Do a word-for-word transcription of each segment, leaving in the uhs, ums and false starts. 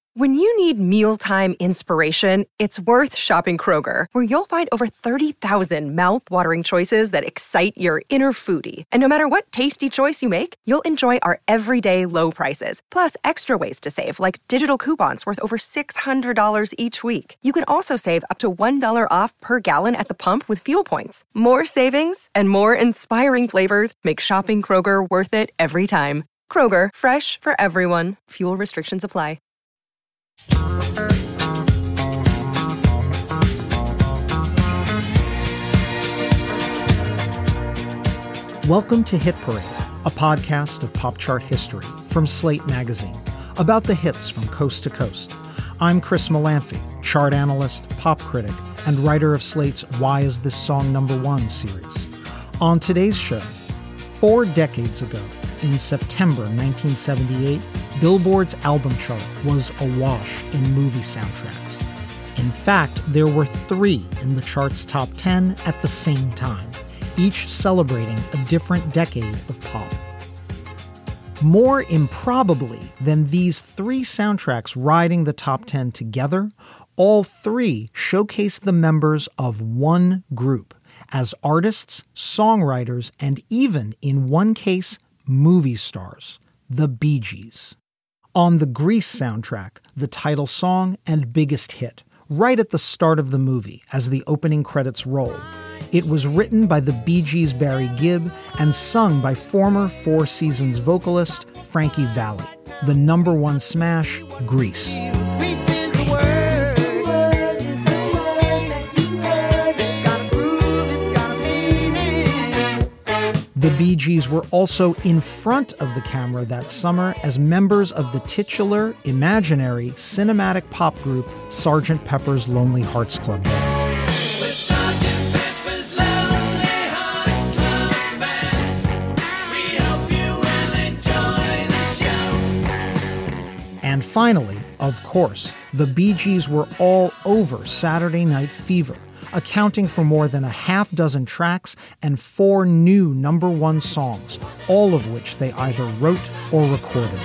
When you need mealtime inspiration, it's worth shopping Kroger, where you'll find over thirty thousand mouth-watering choices that excite your inner foodie. And no matter what tasty choice you make, you'll enjoy our everyday low prices, plus extra ways to save, like digital coupons worth over six hundred dollars each week. You can also save up to one dollar off per gallon at the pump with fuel points. More savings and more inspiring flavors make shopping Kroger worth it every time. Kroger, fresh for everyone. Fuel restrictions apply. Welcome to Hit Parade, a podcast of pop chart history from Slate Magazine, about the hits from coast to coast. I'm Chris Molanphy, chart analyst, pop critic, and writer of Slate's Why Is This Song Number One series. On today's show, four decades ago, in September nineteen seventy-eight, Billboard's album chart was awash in movie soundtracks. In fact, there were three in the chart's top ten at the same time, each celebrating a different decade of pop. More improbably than these three soundtracks riding the top ten together, all three showcase the members of one group as artists, songwriters, and even, in one case, movie stars, the Bee Gees. On the Grease soundtrack, the title song and biggest hit, right at the start of the movie as the opening credits roll. It was written by the Bee Gees' Barry Gibb and sung by former Four Seasons vocalist Frankie Valli. The number one smash, Grease. The Bee Gees were also in front of the camera that summer as members of the titular, imaginary, cinematic pop group Sergeant Pepper's Lonely Hearts Club Band. With Sergeant Pepper's Lonely Hearts Club Band, we hope you will enjoy the show. And finally, of course, the Bee Gees were all over Saturday Night Fever, accounting for more than a half dozen tracks and four new number one songs, all of which they either wrote or recorded.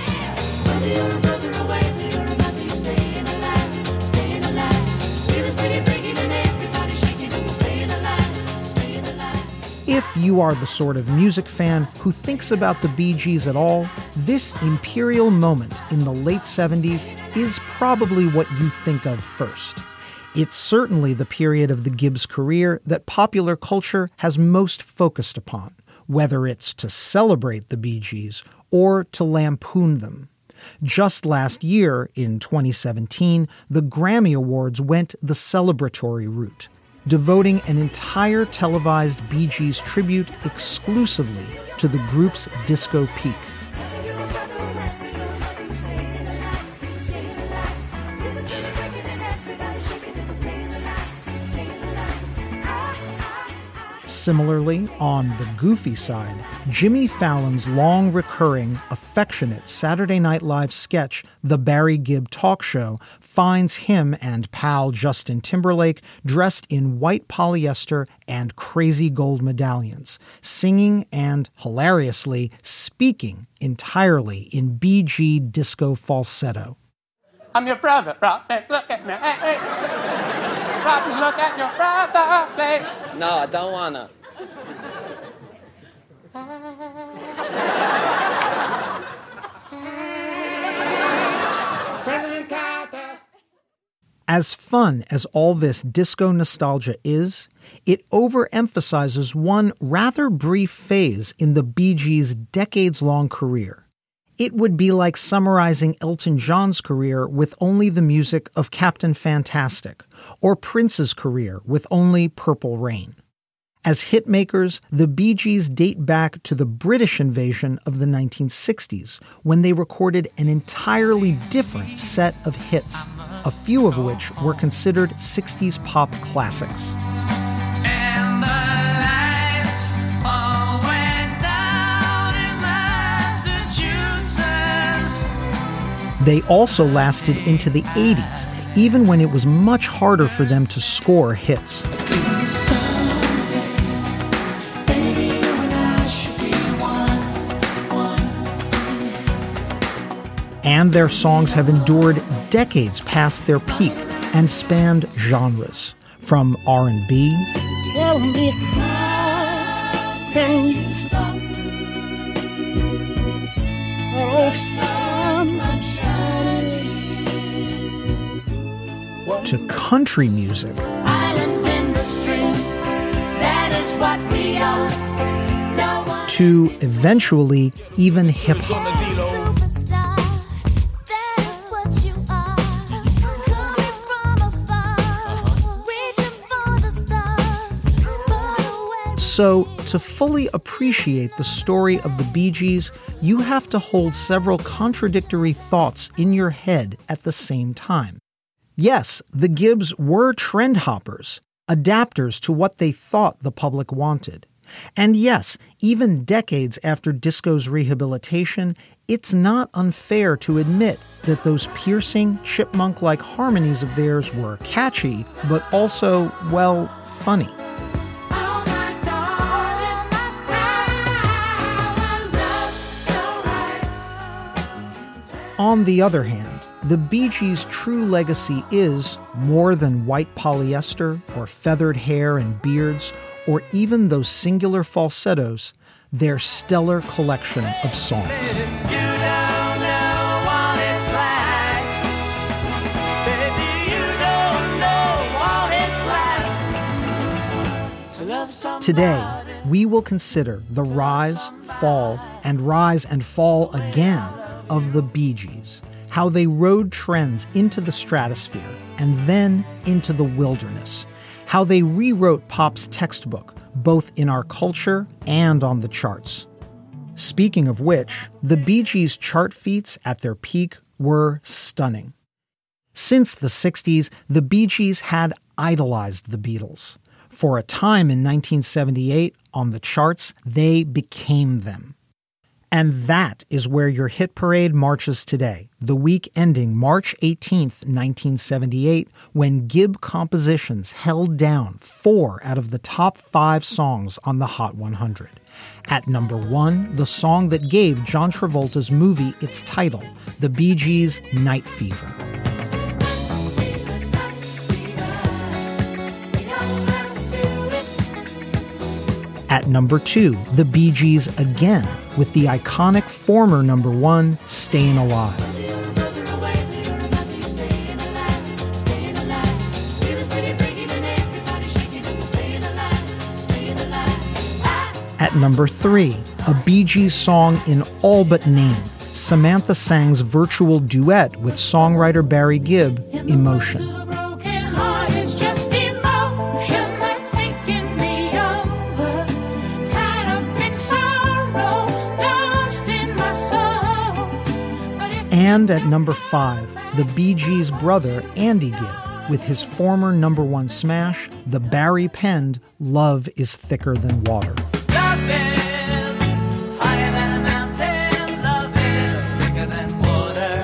If you are the sort of music fan who thinks about the Bee Gees at all, this imperial moment in the late seventies is probably what you think of first. It's certainly the period of the Gibbs career that popular culture has most focused upon, whether it's to celebrate the Bee Gees or to lampoon them. Just last year, in twenty seventeen, the Grammy Awards went the celebratory route, devoting an entire televised Bee Gees tribute exclusively to the group's disco peak. Similarly, on the goofy side, Jimmy Fallon's long-recurring, affectionate Saturday Night Live sketch, The Barry Gibb Talk Show, finds him and pal Justin Timberlake dressed in white polyester and crazy gold medallions, singing and, hilariously, speaking entirely in Bee Gee disco falsetto. I'm your brother, Robin, look at me. Hey, hey. Robin, look at your brother, please. No, I don't wanna. President Carter. As fun as all this disco nostalgia is, it overemphasizes one rather brief phase in the Bee Gees' decades-long career. It would be like summarizing Elton John's career with only the music of Captain Fantastic, or Prince's career with only Purple Rain. As hitmakers, the Bee Gees date back to the British invasion of the nineteen sixties, when they recorded an entirely different set of hits, a few of which were considered sixties pop classics. And the lights all went down in Massachusetts. They also lasted into the eighties, even when it was much harder for them to score hits. And their songs have endured decades past their peak and spanned genres, from R and B Tell me how can you stop? Oh, sun shining. to country music, Islands in the stream, that is what we are. No one to eventually even hip hop. Superstar, that is what you are. Coming from afar, reaching for the stars, far away. So, to fully appreciate the story of the Bee Gees, you have to hold several contradictory thoughts in your head at the same time. Yes, the Gibbs were trend hoppers, adapters to what they thought the public wanted. And yes, even decades after disco's rehabilitation, it's not unfair to admit that those piercing, chipmunk-like harmonies of theirs were catchy, but also, well, funny. On the other hand, the Bee Gees' true legacy is more than white polyester or feathered hair and beards, or even those singular falsettos, their stellar collection of songs. You don't know what it's like. Baby, you don't know what it's like to love somebody. Today, we will consider the rise, fall, and rise and fall again of the Bee Gees, how they rode trends into the stratosphere and then into the wilderness, how they rewrote pop's textbook, both in our culture and on the charts. Speaking of which, the Bee Gees' chart feats at their peak were stunning. Since the sixties, the Bee Gees had idolized the Beatles. For a time in nineteen seventy-eight, on the charts, they became them. And that is where your hit parade marches today, the week ending March eighteenth, nineteen seventy-eight, when Gibb Compositions held down four out of the top five songs on the Hot one hundred. At number one, the song that gave John Travolta's movie its title, the Bee Gees' Night Fever. At number two, the Bee Gees again, with the iconic former number one, Stayin' Alive. At number three, a Bee Gees song in all but name, Samantha Sang's virtual duet with songwriter Barry Gibb, Emotion. And at number five, the Bee Gees' brother, Andy Gibb, with his former number one smash, the Barry-penned Love is Thicker Than Water. Love is higher than a mountain. Love is thicker than water.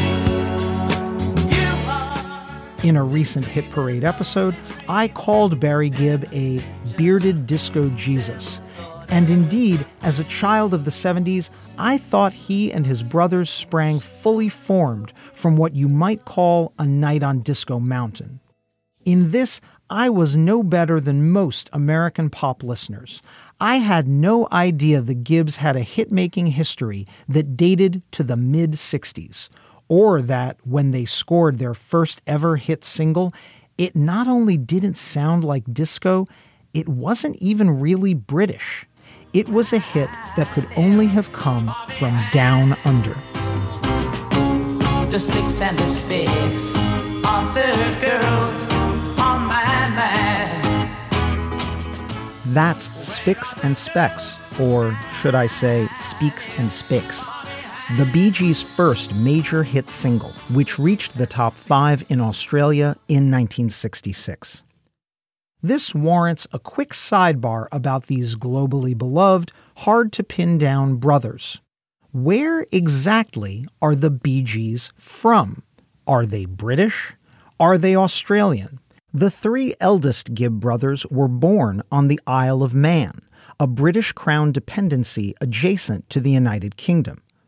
You are. In a recent Hit Parade episode, I called Barry Gibb a bearded disco Jesus. And indeed, as a child of the seventies, I thought he and his brothers sprang fully formed from what you might call a night on Disco Mountain. In this, I was no better than most American pop listeners. I had no idea the Gibbs had a hit-making history that dated to the mid-sixties, or that when they scored their first ever hit single, it not only didn't sound like disco, it wasn't even really British. It was a hit that could only have come from down under. The Spicks and the Spicks are the girls on my mind. That's Spicks and Specks, or should I say Speaks and Spicks, the Bee Gees' first major hit single, which reached the top five in Australia in nineteen sixty-six. This warrants a quick sidebar about these globally beloved, hard-to-pin-down brothers. Where exactly are the Bee Gees from? Are they British? Are they Australian? The three eldest Gibb brothers were born on the Isle of Man, a British Crown dependency adjacent to the United Kingdom.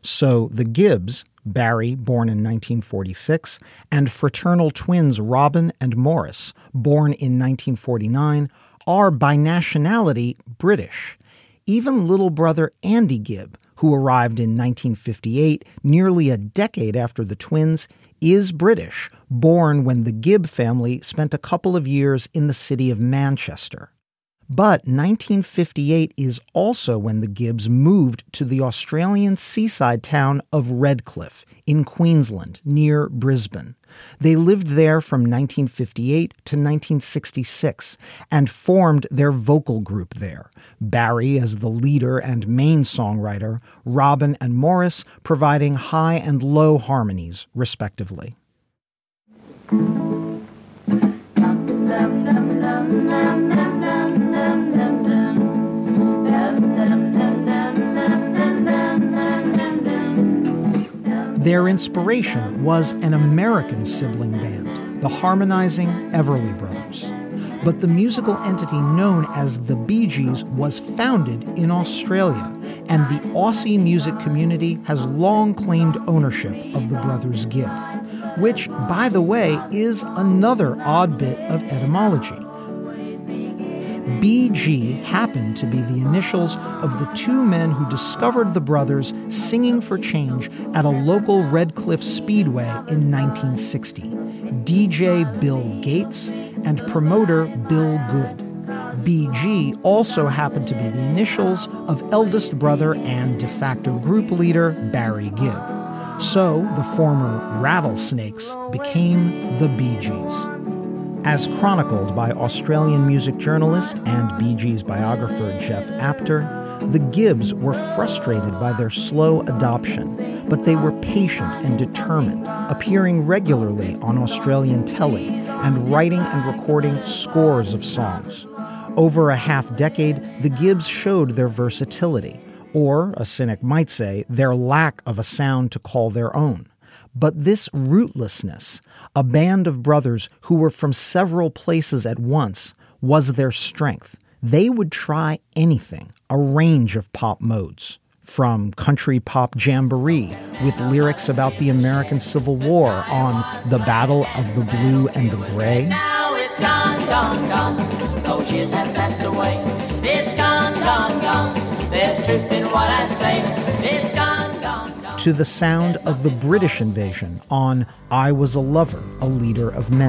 So the Gibbs, Barry, born in nineteen forty-six, and fraternal twins Robin and Morris, born in nineteen forty-nine, are by nationality British. Even little brother Andy Gibb, who arrived in nineteen fifty-eight, nearly a decade after the twins, is British, born when the Gibb family spent a couple of years in the city of Manchester. But nineteen fifty-eight is also when the Gibbs moved to the Australian seaside town of Redcliffe in Queensland, near Brisbane. They lived there from nineteen fifty-eight to nineteen sixty-six and formed their vocal group there. Barry as the leader and main songwriter, Robin and Morris providing high and low harmonies, respectively. Their inspiration was an American sibling band, the harmonizing Everly Brothers. But the musical entity known as the Bee Gees was founded in Australia, and the Aussie music community has long claimed ownership of the Brothers Gibb, which, by the way, is another odd bit of etymology. B G happened to be the initials of the two men who discovered the brothers singing for change at a local Redcliffe Speedway in nineteen sixty, D J Bill Gates and promoter Bill Good. B G also happened to be the initials of eldest brother and de facto group leader Barry Gibb. So the former Rattlesnakes became the Bee Gees. As chronicled by Australian music journalist and Bee Gees biographer Jeff Apter, the Gibbs were frustrated by their slow adoption, but they were patient and determined, appearing regularly on Australian telly and writing and recording scores of songs. Over a half decade, the Gibbs showed their versatility, or, a cynic might say, their lack of a sound to call their own. But this rootlessness, a band of brothers who were from several places at once, was their strength. They would try anything, a range of pop modes. From country pop jamboree with lyrics about the American Civil War on The Battle of the Blue and the Gray. Now it's gone, gone, gone. Those years have passed away. It's gone, gone, gone. There's truth in what I say. It's gone, gone, gone. To the sound of the British invasion on I Was a Lover, a Leader of Men.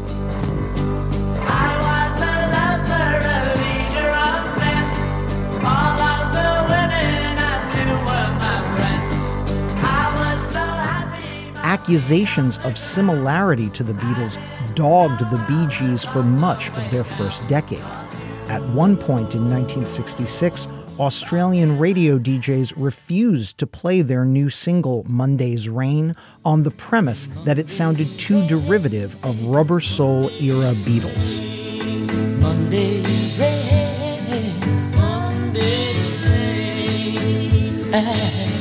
I was a lover, a leader of men. All of the women I knew were my friends. I was so happy. Accusations of similarity to the Beatles dogged the Bee Gees for much of their first decade. At one point in nineteen sixty-six, Australian radio D Js refused to play their new single, Monday's Rain, on the premise that it sounded too derivative of Rubber Soul era Beatles. Monday's rain, Monday's rain.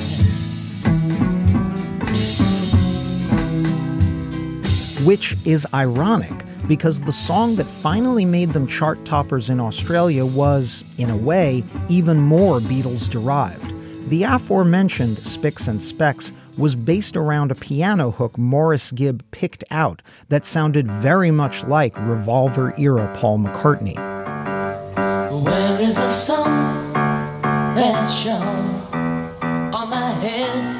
Which is ironic, because the song that finally made them chart toppers in Australia was, in a way, even more Beatles-derived. The aforementioned Spicks and Specks was based around a piano hook Morris Gibb picked out that sounded very much like Revolver-era Paul McCartney. Where is the sun that shone on my head?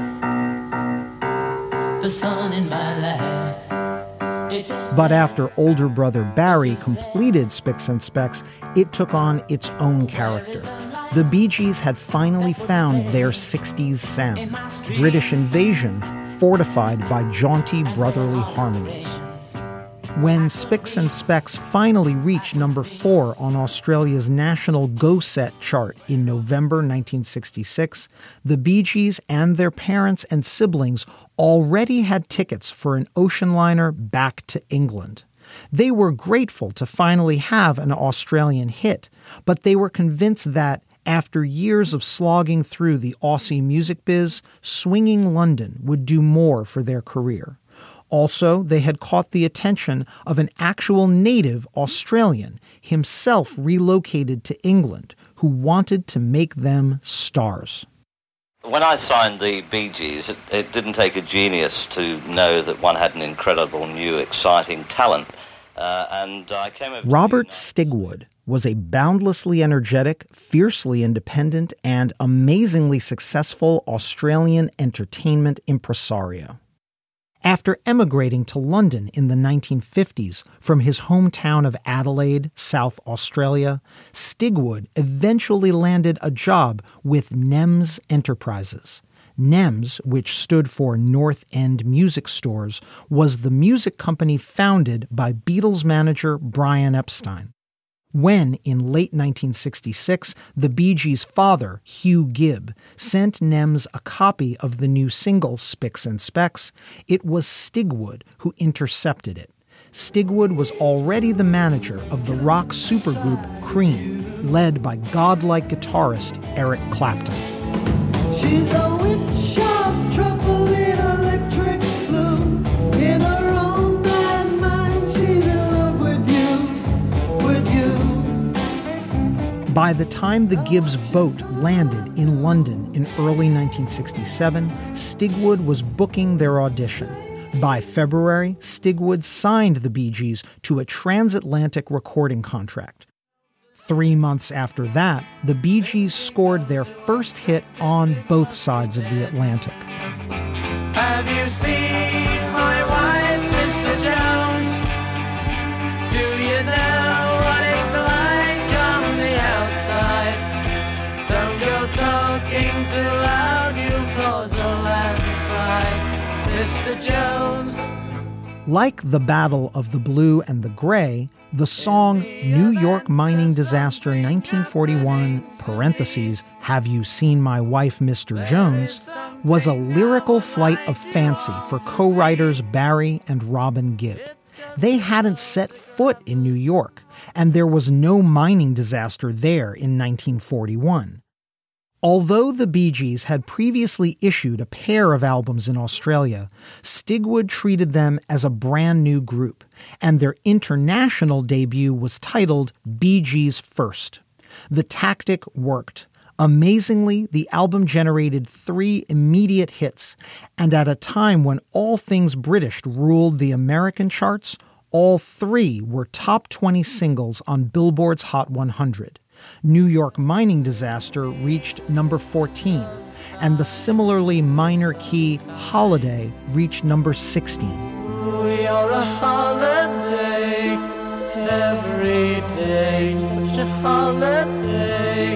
The sun in my life. But after older brother Barry completed Spicks and Specks, it took on its own character. The Bee Gees had finally found their sixties sound, British invasion fortified by jaunty brotherly harmonies. When Spicks and Specks finally reached number four on Australia's national Go Set chart in November nineteen sixty-six, the Bee Gees and their parents and siblings already had tickets for an ocean liner back to England. They were grateful to finally have an Australian hit, but they were convinced that, after years of slogging through the Aussie music biz, swinging London would do more for their career. Also, they had caught the attention of an actual native Australian, himself relocated to England, who wanted to make them stars. When I signed the Bee Gees, it, it didn't take a genius to know that one had an incredible, new, exciting talent. Uh, and I came over Robert Stigwood was a boundlessly energetic, fiercely independent, and amazingly successful Australian entertainment impresario. After emigrating to London in the nineteen fifties from his hometown of Adelaide, South Australia, Stigwood eventually landed a job with NEMS Enterprises. NEMS, which stood for North End Music Stores, was the music company founded by Beatles manager Brian Epstein. When, in late nineteen sixty-six, the Bee Gees' father, Hugh Gibb, sent NEMS a copy of the new single Spicks and Specks, it was Stigwood who intercepted it. Stigwood was already the manager of the rock supergroup Cream, led by godlike guitarist Eric Clapton. She's a witch of trouble in electric blue. In her own bad mind, she's in love with you, with you. By the time the Gibbs boat landed in London in early nineteen sixty-seven, Stigwood was booking their audition. By February, Stigwood signed the Bee Gees to a transatlantic recording contract. Three months after that, the Bee Gees scored their first hit on both sides of the Atlantic. Have you seen my wife, Mister Jones? Do you know what it's like on the outside? Don't go talking too loud, you'll cause a landslide, Mister Jones. Like The Battle of the Blue and the Gray, the song New York Mining Disaster nineteen forty-one, parentheses, Have You Seen My Wife, Mister Jones, was a lyrical flight of fancy for co-writers Barry and Robin Gibb. They hadn't set foot in New York, and there was no mining disaster there in nineteen forty-one. Although the Bee Gees had previously issued a pair of albums in Australia, Stigwood treated them as a brand new group, and their international debut was titled Bee Gees First. The tactic worked. Amazingly, the album generated three immediate hits, and at a time when all things British ruled the American charts, all three were top twenty singles on Billboard's Hot one hundred. New York Mining Disaster reached number fourteen, and the similarly minor key Holiday reached number sixteen. We are a holiday, every day, such a holiday.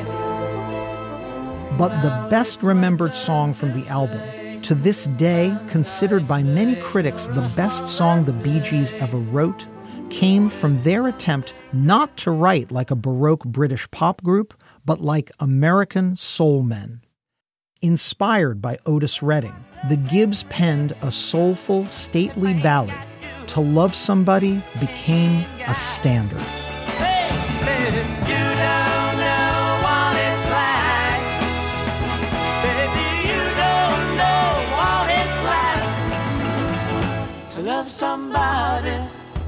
But the best remembered song from the album, to this day considered by many critics the best song the Bee Gees ever wrote, came from their attempt not to write like a Baroque British pop group, but like American soul men. Inspired by Otis Redding, the Gibbs penned a soulful, stately ballad. To Love Somebody became a standard. Hey, baby, you don't know what it's like. Baby, you don't know what it's like. To love somebody.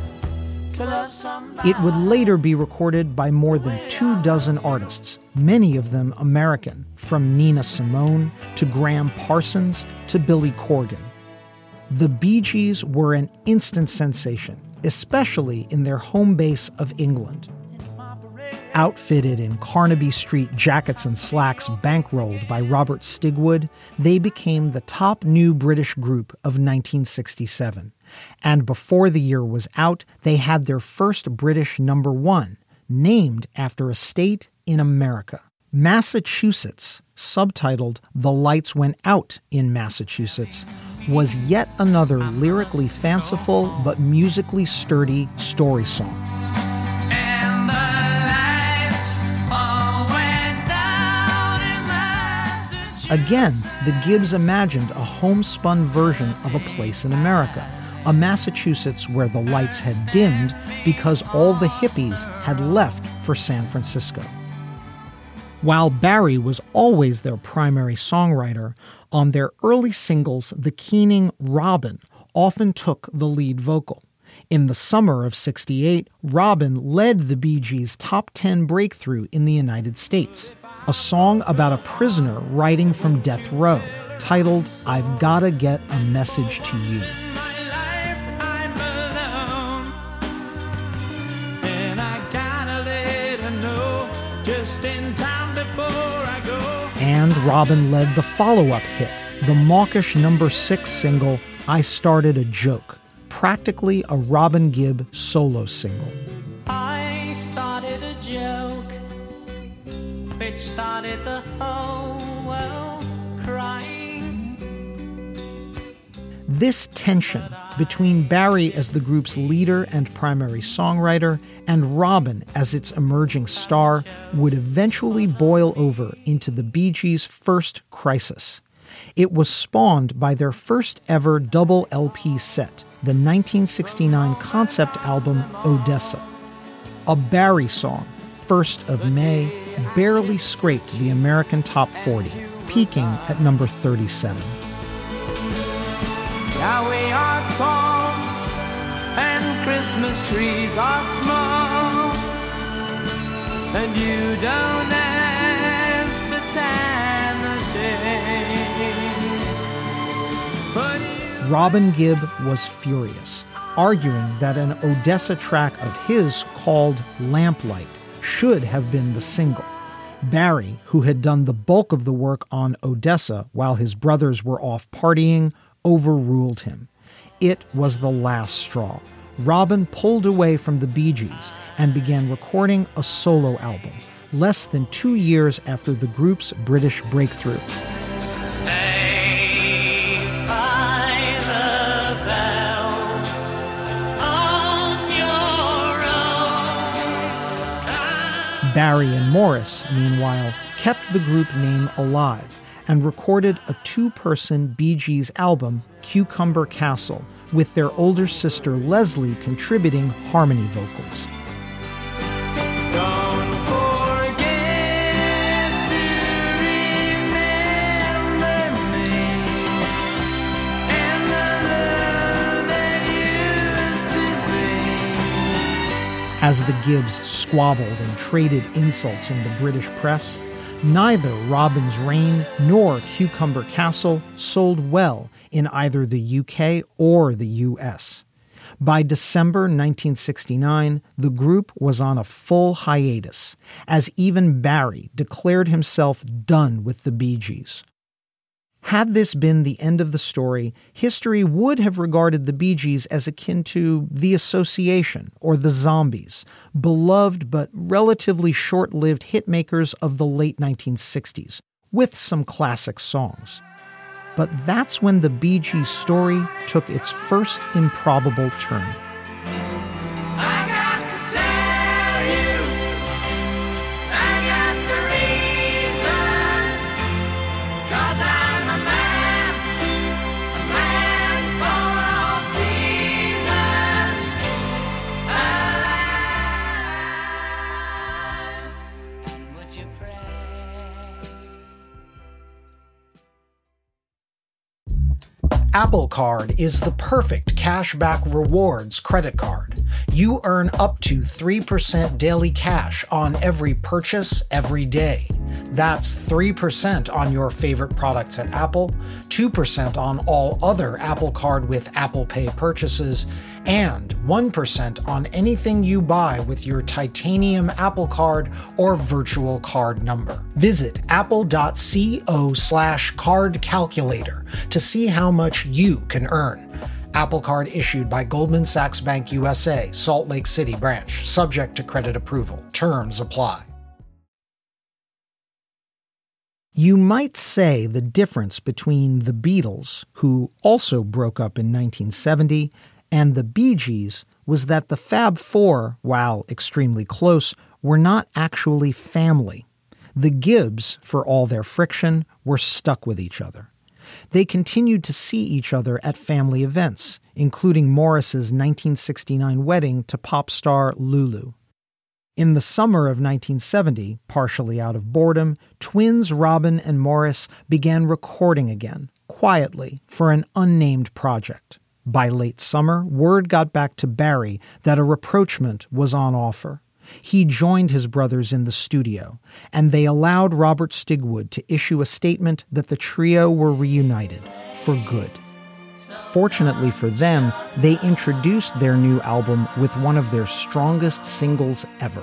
It would later be recorded by more than two dozen artists, many of them American, from Nina Simone to Graham Parsons to Billy Corgan. The Bee Gees were an instant sensation, especially in their home base of England. Outfitted in Carnaby Street jackets and slacks bankrolled by Robert Stigwood, they became the top new British group of nineteen sixty-seven. And before the year was out, they had their first British number one, named after a state in America. Massachusetts, subtitled The Lights Went Out in Massachusetts, was yet another lyrically fanciful but musically sturdy story song. And the lights all went down in Massachusetts. Again, the Gibbs imagined a homespun version of A Place in America, a Massachusetts where the lights had dimmed because all the hippies had left for San Francisco. While Barry was always their primary songwriter, on their early singles, the keening Robin often took the lead vocal. In the summer of sixty-eight, Robin led the Bee Gees' top ten breakthrough in the United States. a song about a prisoner writing from death row, titled I've Gotta Get a Message to You. And Robin led the follow-up hit, the mawkish number six single, I Started a Joke, practically a Robin Gibb solo single. I started a joke, which started the whole world crying. This tension between Barry as the group's leader and primary songwriter and Robin as its emerging star would eventually boil over into the Bee Gees' first crisis. It was spawned by their first ever double L P set, the nineteen sixty-nine concept album Odessa. A Barry song, First of May, barely scraped the American top forty, peaking at number thirty-seven. Now we are tall and Christmas trees are small, and you don't ask the time of day. But you Robin Gibb was furious, arguing that an Odessa track of his called Lamplight should have been the single. Barry, who had done the bulk of the work on Odessa while his brothers were off partying, overruled him. It was the last straw. Robin pulled away from the Bee Gees and began recording a solo album, less than two years after the group's British breakthrough. stay by the bell on your own. Barry and Morris, meanwhile, kept the group name alive and recorded a two-person Bee Gees album, Cucumber Castle, with their older sister Leslie contributing harmony vocals. Don't forget to remember me and the love that used to be. As the Gibbs squabbled and traded insults in the British press, neither Robin's Reign nor Cucumber Castle sold well in either the U K or the U S. By December nineteen sixty-nine, the group was on a full hiatus, as even Barry declared himself done with the Bee Gees. Had this been the end of the story, history would have regarded the Bee Gees as akin to The Association or The Zombies, beloved but relatively short-lived hitmakers of the late nineteen sixties, with some classic songs. But that's when the Bee Gees story took its first improbable turn. I got to tell you, I got the reasons, 'cause I'm a man, a man for all seasons, alive, and would you pray? Apple Card is the perfect cashback rewards credit card. You earn up to three percent daily cash on every purchase every day. That's three percent on your favorite products at Apple, two percent on all other Apple Card with Apple Pay purchases, and one percent on anything you buy with your titanium Apple Card or virtual card number. Visit apple.co slash card calculator to see how much you can earn. Apple Card issued by Goldman Sachs Bank U S A, Salt Lake City branch, subject to credit approval. Terms apply. You might say the difference between the Beatles, who also broke up in nineteen seventy, and the Bee Gees was that the Fab Four, while extremely close, were not actually family. The Gibbs, for all their friction, were stuck with each other. They continued to see each other at family events, including Morris's nineteen sixty-nine wedding to pop star Lulu. In the summer of nineteen seventy, partially out of boredom, twins Robin and Morris began recording again, quietly, for an unnamed project. By late summer, word got back to Barry that a rapprochement was on offer. He joined his brothers in the studio, and they allowed Robert Stigwood to issue a statement that the trio were reunited for good. Fortunately for them, they introduced their new album with one of their strongest singles ever.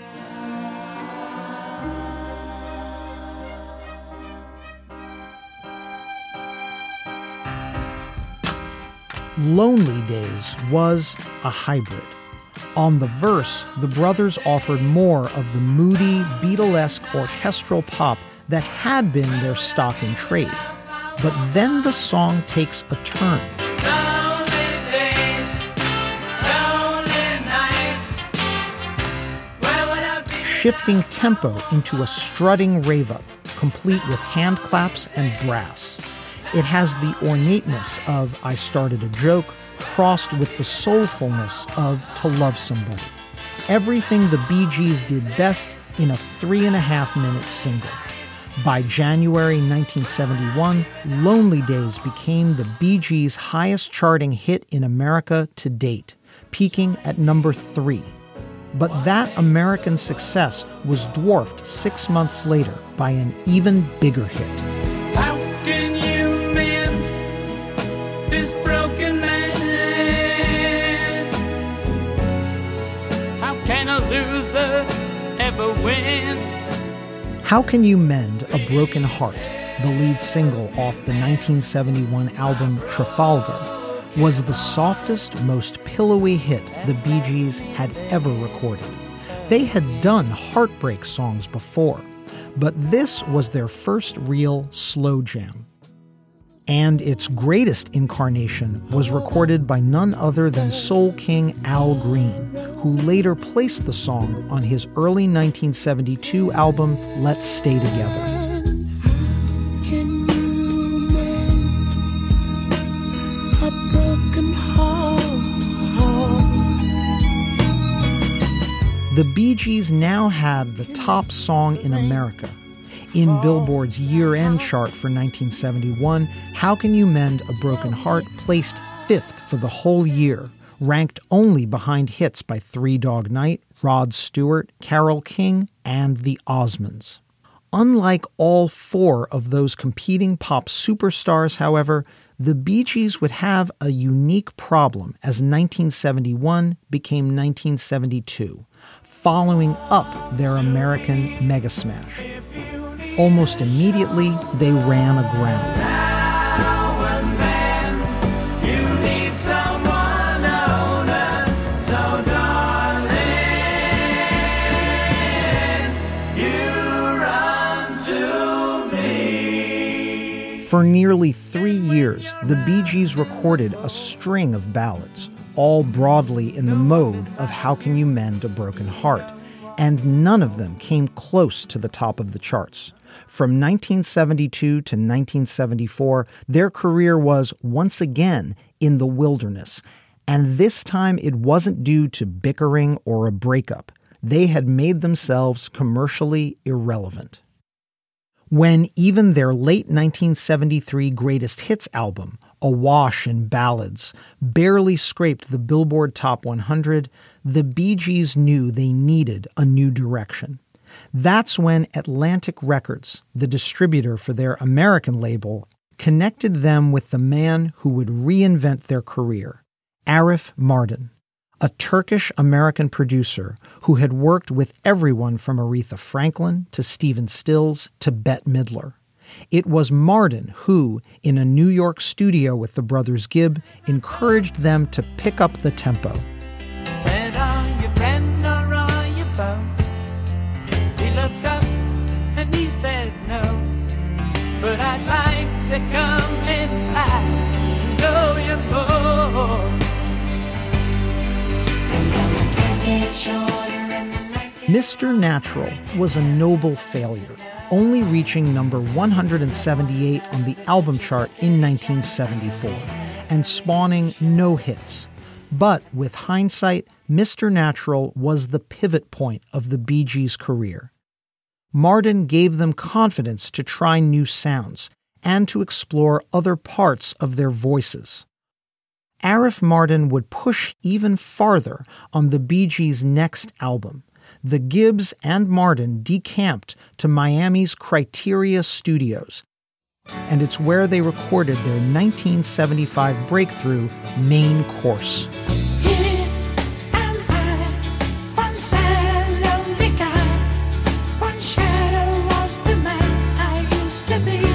Lonely Days was a hybrid. On the verse, the brothers offered more of the moody, Beatlesque orchestral pop that had been their stock in trade. But then the song takes a turn. Lonely days, lonely nights. Where would I be? Shifting tempo into a strutting rave-up, complete with hand claps and brass. It has the ornateness of I Started a Joke, crossed with the soulfulness of To Love Somebody. Everything the Bee Gees did best in a three and a half minute single. By January nineteen seventy-one, Lonely Days became the Bee Gees' highest charting hit in America to date, peaking at number three. But that American success was dwarfed six months later by an even bigger hit. How can you mend this broken man? How can a loser ever win? How Can You Mend a Broken Heart, the lead single off the nineteen seventy-one album Trafalgar, was the softest, most pillowy hit the Bee Gees had ever recorded. They had done heartbreak songs before, but this was their first real slow jam. And its greatest incarnation was recorded by none other than soul king Al Green, who later placed the song on his early nineteen seventy-two album Let's Stay Together. Can you mend a broken heart? The Bee Gees now had the top song in America. In Billboard's year-end chart for nineteen seventy-one, How Can You Mend a Broken Heart placed fifth for the whole year, ranked only behind hits by Three Dog Night, Rod Stewart, Carole King, and the Osmonds. Unlike all four of those competing pop superstars, however, the Bee Gees would have a unique problem as nineteen seventy-one became nineteen seventy-two, following up their American mega smash. Almost immediately, they ran aground. Now and then you need someone older, so darling, you run to me. For nearly three years, the Bee Gees recorded a string of ballads, all broadly in the mode of How Can You Mend a Broken Heart, and none of them came close to the top of the charts. From nineteen seventy-two to nineteen seventy-four, their career was once again in the wilderness, and this time it wasn't due to bickering or a breakup. They had made themselves commercially irrelevant. When even their late nineteen seventy-three greatest hits album, awash in ballads, barely scraped the Billboard Top one hundred, the Bee Gees knew they needed a new direction. That's when Atlantic Records, the distributor for their American label, connected them with the man who would reinvent their career, Arif Mardin, a Turkish-American producer who had worked with everyone from Aretha Franklin to Stephen Stills to Bette Midler. It was Mardin who, in a New York studio with the brothers Gibb, encouraged them to pick up the tempo. Said, are you friend or are you foe? He looked up and he said no, but I'd like to come inside and know you more. Mister Natural was a noble failure, only reaching number one hundred seventy-eight on the album chart in nineteen seventy-four, and spawning no hits. But with hindsight, Mister Natural was the pivot point of the Bee Gees' career. Mardin gave them confidence to try new sounds and to explore other parts of their voices. Arif Mardin would push even farther on the Bee Gees' next album. the Gibbs and Martin decamped to Miami's Criteria Studios, and it's where they recorded their nineteen seventy-five breakthrough, Main Course. Here am I, one sad lonely guy, one shadow of the man I used to be.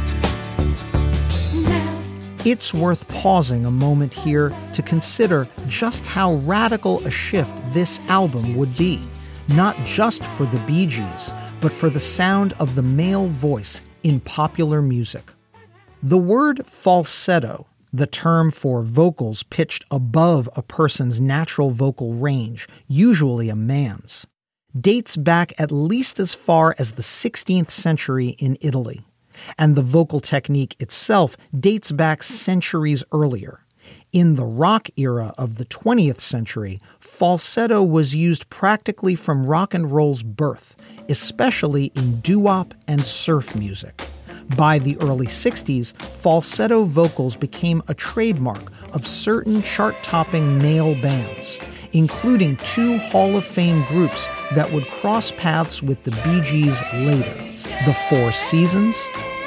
Now It's worth pausing a moment here to consider just how radical a shift this album would be, not just for the Bee Gees, but for the sound of the male voice in popular music. The word falsetto, the term for vocals pitched above a person's natural vocal range, usually a man's, dates back at least as far as the sixteenth century in Italy. And the vocal technique itself dates back centuries earlier. In the rock era of the twentieth century, falsetto was used practically from rock and roll's birth, especially in doo-wop and surf music. By the early sixties, falsetto vocals became a trademark of certain chart-topping male bands, including two Hall of Fame groups that would cross paths with the Bee Gees later, the Four Seasons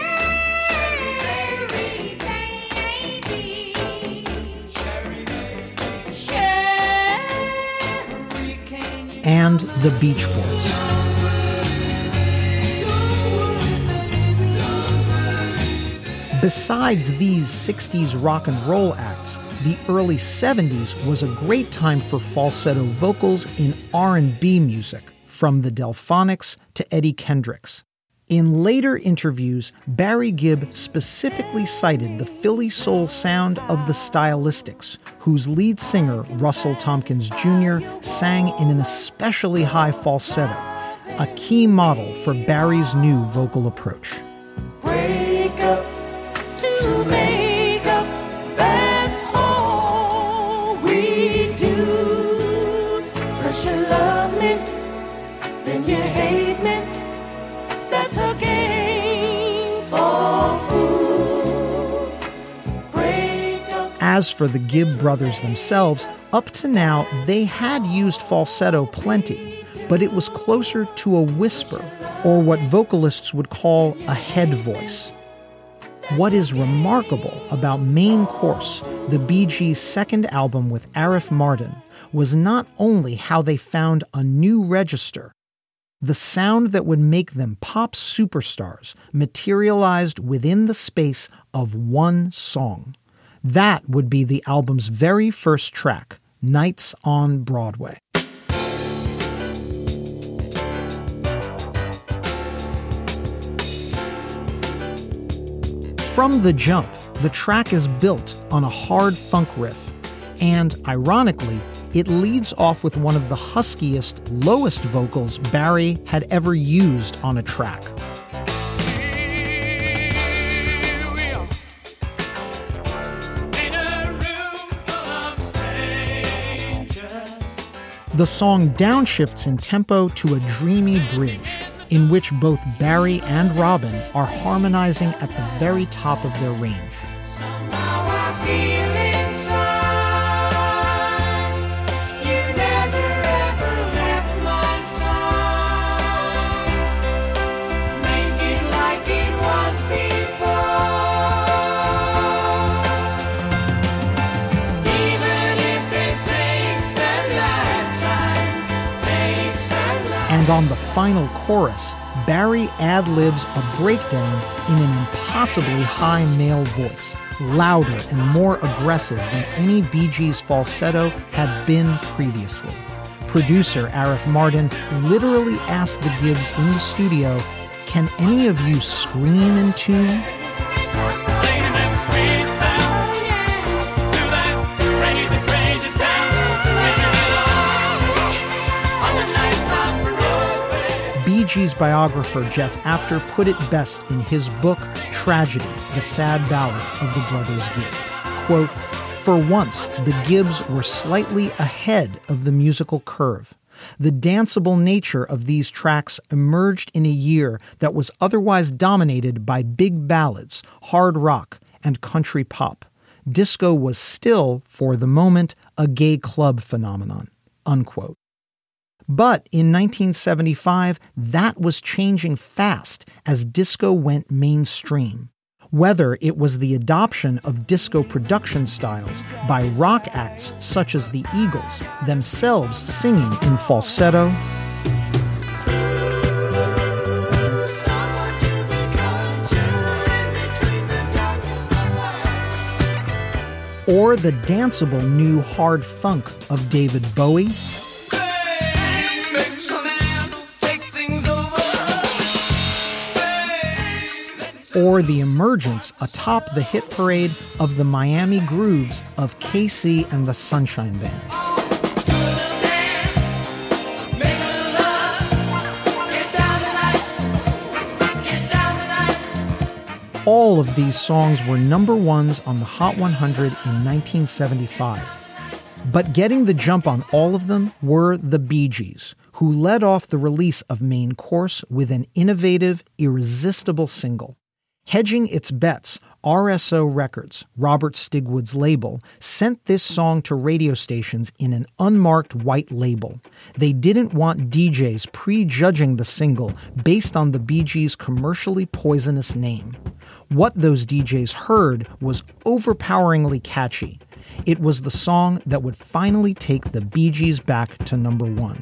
and the Beach Boys. Besides these sixties rock and roll acts, the early seventies was a great time for falsetto vocals in R and B music, from the Delphonics to Eddie Kendricks. In later interviews, Barry Gibb specifically cited the Philly soul sound of the Stylistics, whose lead singer, Russell Tompkins Junior, sang in an especially high falsetto, a key model for Barry's new vocal approach. wake up to make up, that's all we do. First you love me, then you hate me. That's a game for fools. Break up. As for the Gibb brothers themselves, up to now they had used falsetto plenty, but it was closer to a whisper, or what vocalists would call a head voice. What is remarkable about Main Course, the Bee Gees' second album with Arif Mardin, was not only how they found a new register. The sound that would make them pop superstars materialized within the space of one song. That would be the album's very first track, Nights on Broadway. From the jump, the track is built on a hard funk riff, and ironically, it leads off with one of the huskiest, lowest vocals Barry had ever used on a track. The song downshifts in tempo to a dreamy bridge, in which both Barry and Robin are harmonizing at the very top of their range. Somehow I feel inside you never ever left my side. Make it like it was before. Even if it takes a lifetime, takes a lifetime. And on the final chorus, Barry ad-libs a breakdown in an impossibly high male voice, louder and more aggressive than any Bee Gees falsetto had been previously. Producer Arif Mardin literally asked the Gibbs in the studio, "Can any of you scream in tune?" Bee Gees biographer Jeff Apter put it best in his book, Tragedy, The Sad Ballad of the Brothers Gibb. Quote, "For once, the Gibbs were slightly ahead of the musical curve. The danceable nature of these tracks emerged in a year that was otherwise dominated by big ballads, hard rock, and country pop. Disco was still, for the moment, a gay club phenomenon." Unquote. But in nineteen seventy-five, that was changing fast as disco went mainstream. Whether it was the adoption of disco production styles by rock acts such as the Eagles, themselves singing in falsetto, or the danceable new hard funk of David Bowie, or the emergence atop the hit parade of the Miami grooves of K C and the Sunshine Band. All of these songs were number ones on the Hot one hundred in nineteen seventy-five. But getting the jump on all of them were the Bee Gees, who led off the release of Main Course with an innovative, irresistible single. Hedging its bets, R S O Records, Robert Stigwood's label, sent this song to radio stations in an unmarked white label. They didn't want D Js prejudging the single based on the Bee Gees' commercially poisonous name. What those D Js heard was overpoweringly catchy. It was the song that would finally take the Bee Gees back to number one.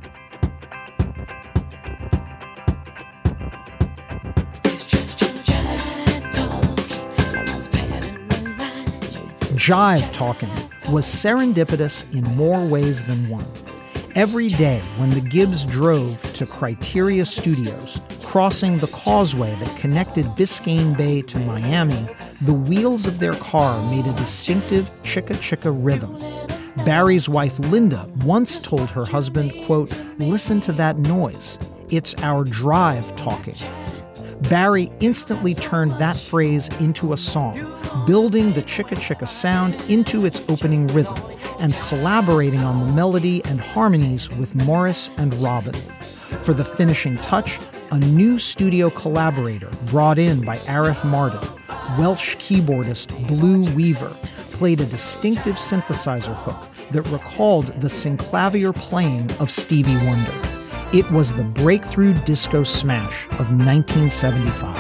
Jive Talking was serendipitous in more ways than one. Every day when the Gibbs drove to Criteria Studios, crossing the causeway that connected Biscayne Bay to Miami, the wheels of their car made a distinctive chicka-chicka rhythm. Barry's wife Linda once told her husband, quote, "Listen to that noise. It's our drive talking." Barry instantly turned that phrase into a song, building the chicka-chicka sound into its opening rhythm and collaborating on the melody and harmonies with Morris and Robin. For the finishing touch, a new studio collaborator brought in by Arif Mardin, Welsh keyboardist Blue Weaver, played a distinctive synthesizer hook that recalled the synclavier playing of Stevie Wonder. It was the breakthrough disco smash of nineteen seventy-five.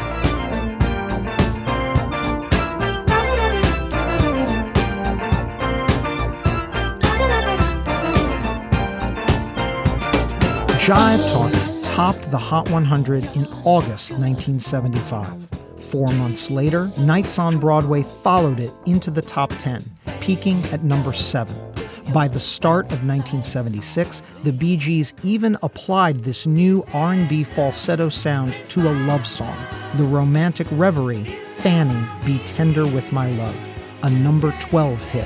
Jive Talking topped the Hot one hundred in August nineteen seventy-five. Four months later, Nights on Broadway followed it into the top ten, peaking at number seven. By the start of nineteen seventy-six, the Bee Gees even applied this new R and B falsetto sound to a love song, the romantic reverie, Fanny, Be Tender With My Love, a number twelve hit.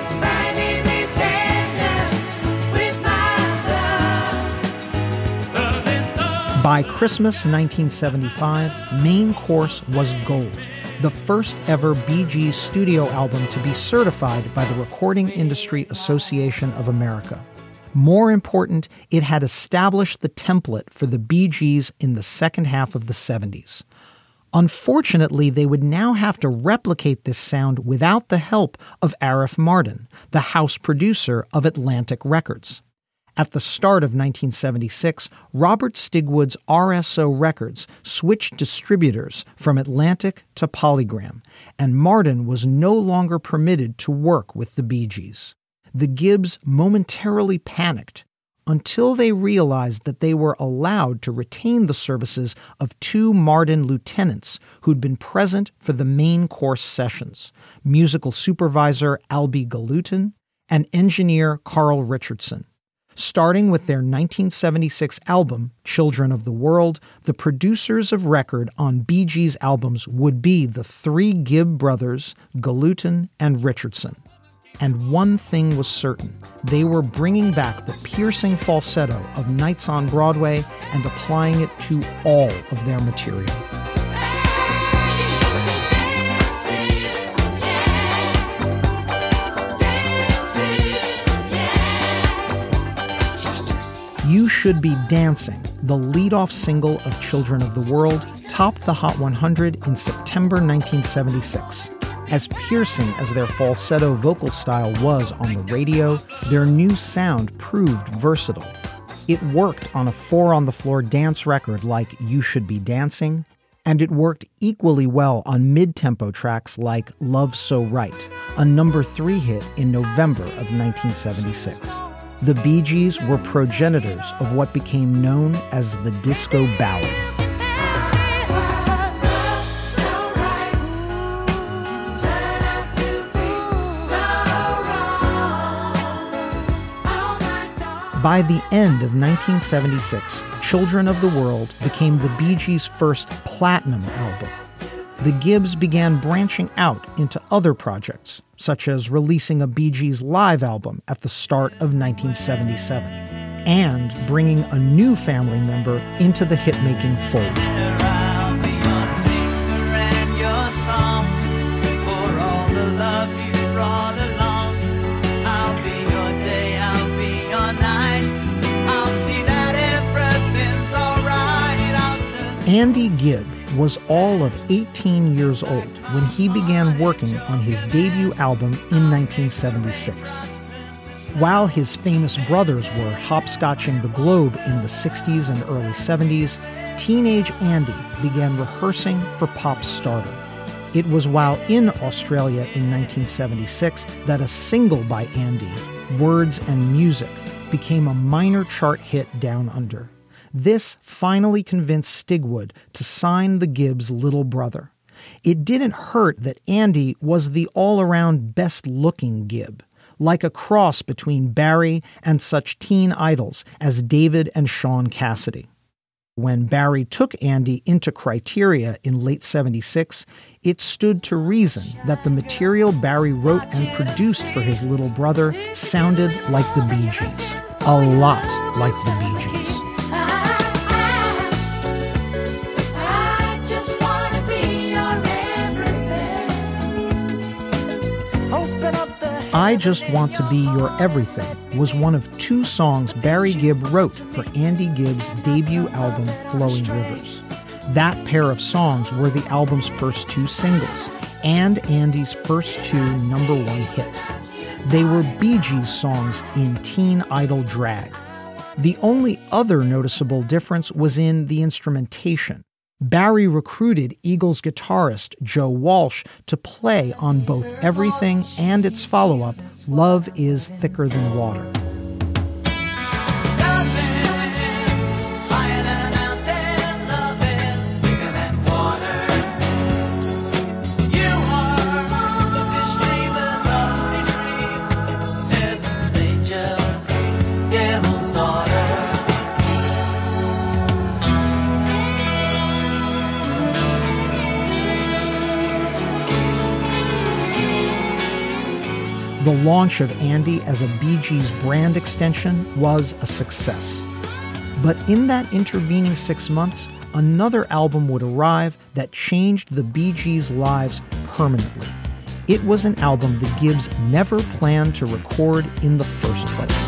By Christmas nineteen seventy-five, Main Course was gold, the first ever Bee Gees studio album to be certified by the Recording Industry Association of America. More important, it had established the template for the Bee Gees in the second half of the seventies. Unfortunately, they would now have to replicate this sound without the help of Arif Mardin, the house producer of Atlantic Records. At the start of nineteen seventy-six, Robert Stigwood's R S O Records switched distributors from Atlantic to Polygram, and Mardin was no longer permitted to work with the Bee Gees. The Gibbs momentarily panicked until they realized that they were allowed to retain the services of two Mardin lieutenants who'd been present for the Main Course sessions, musical supervisor Albie Galutin and engineer Carl Richardson. Starting with their nineteen seventy-six album, Children of the World, the producers of record on Bee Gees albums would be the three Gibb brothers, Galutin and Richardson. And one thing was certain, they were bringing back the piercing falsetto of Nights on Broadway and applying it to all of their material. You Should Be Dancing, the lead-off single of Children of the World, topped the Hot one hundred in September nineteen seventy-six. As piercing as their falsetto vocal style was on the radio, their new sound proved versatile. It worked on a four-on-the-floor dance record like You Should Be Dancing, and it worked equally well on mid-tempo tracks like Love So Right, a number three hit in November of nineteen seventy-six. The Bee Gees were progenitors of what became known as the disco ballad. By the end of nineteen seventy-six, Children of the World became the Bee Gees' first platinum album. The Gibbs began branching out into other projects, such as releasing a Bee Gees live album at the start of nineteen seventy-seven, and bringing a new family member into the hit-making fold. Andy Gibb was all of eighteen years old when he began working on his debut album in nineteen seventy-six. While his famous brothers were hopscotching the globe in the sixties and early seventies, teenage Andy began rehearsing for pop stardom. It was while in Australia in nineteen seventy-six that a single by Andy, Words and Music, became a minor chart hit down under. This finally convinced Stigwood to sign the Gibbs' little brother. It didn't hurt that Andy was the all-around best-looking Gibb, like a cross between Barry and such teen idols as David and Sean Cassidy. When Barry took Andy into Criteria in late seventy-six, it stood to reason that the material Barry wrote and produced for his little brother sounded like the Bee Gees. A lot like the Bee Gees. I Just Want to Be Your Everything was one of two songs Barry Gibb wrote for Andy Gibbs' debut album, Flowing Rivers. That pair of songs were the album's first two singles and Andy's first two number one hits. They were Bee Gees songs in teen idol drag. The only other noticeable difference was in the instrumentation. Barry recruited Eagles guitarist Joe Walsh to play on both Everything and its follow-up, Love Is Thicker Than Water. The launch of Andy as a Bee Gees brand extension was a success. But in that intervening six months, another album would arrive that changed the Bee Gees' lives permanently. It was an album the Gibbs never planned to record in the first place.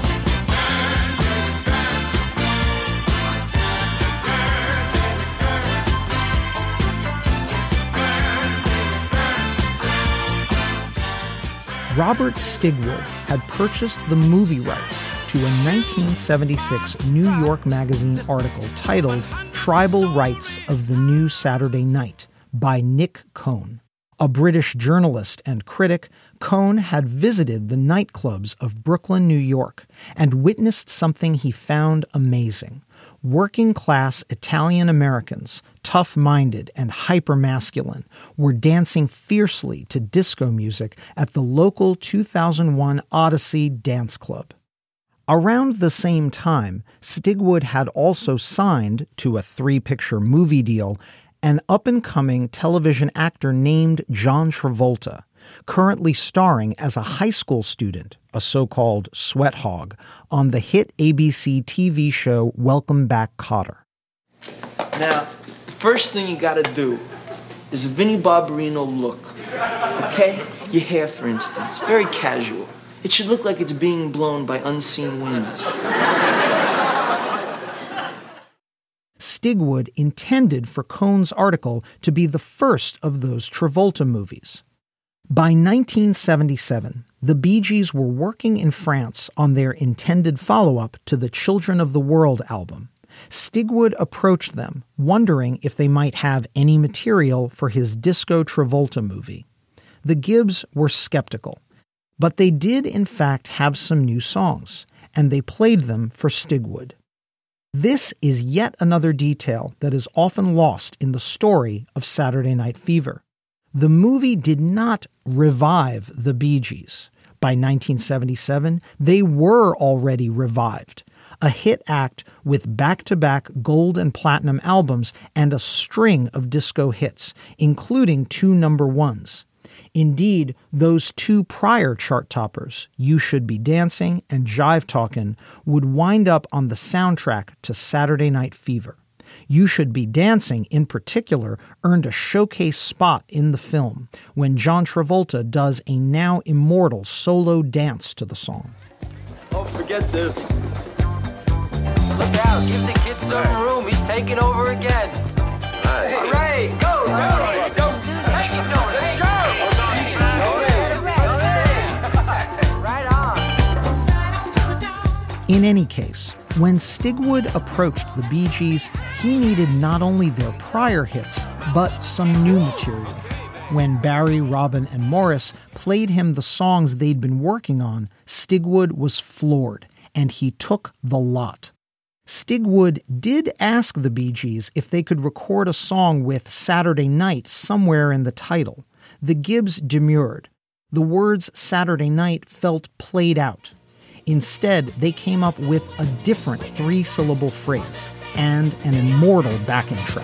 Robert Stigwood had purchased the movie rights to a nineteen seventy-six New York Magazine article titled Tribal Rights of the New Saturday Night by Nick Cohn. A British journalist and critic, Cohn had visited the nightclubs of Brooklyn, New York, and witnessed something he found amazing. Working-class Italian Americans, tough-minded and hyper-masculine, were dancing fiercely to disco music at the local two thousand one Odyssey Dance Club. Around the same time, Stigwood had also signed to a three-picture movie deal an up-and-coming television actor named John Travolta, currently starring as a high school student, a so-called sweat hog, on the hit A B C T V show Welcome Back, Kotter. Now, first thing you gotta do is a Vinnie Barbarino look, okay? Your hair, for instance, very casual. It should look like it's being blown by unseen winds. Stigwood intended for Cohn's article to be the first of those Travolta movies. By nineteen seventy-seven, the Bee Gees were working in France on their intended follow-up to the Children of the World album. Stigwood approached them, wondering if they might have any material for his Disco Travolta movie. The Gibbs were skeptical, but they did in fact have some new songs, and they played them for Stigwood. This is yet another detail that is often lost in the story of Saturday Night Fever. The movie did not revive the Bee Gees. By nineteen seventy-seven, they were already revived, a hit act with back-to-back gold and platinum albums and a string of disco hits, including two number ones. Indeed, those two prior chart toppers, You Should Be Dancing and Jive Talkin', would wind up on the soundtrack to Saturday Night Fever. You Should Be Dancing, in particular, earned a showcase spot in the film when John Travolta does a now immortal solo dance to the song. Oh, forget this. Look out, give the kid some room. He's taking over again. Right. All right, go, Tony. Go. Take it, Tony. Let's go. Right on. In any case, when Stigwood approached the Bee Gees, he needed not only their prior hits, but some new material. When Barry, Robin, and Morris played him the songs they'd been working on, Stigwood was floored, and he took the lot. Stigwood did ask the Bee Gees if they could record a song with Saturday Night somewhere in the title. The Gibbs demurred. The words Saturday Night felt played out. Instead, they came up with a different three-syllable phrase and an immortal backing track.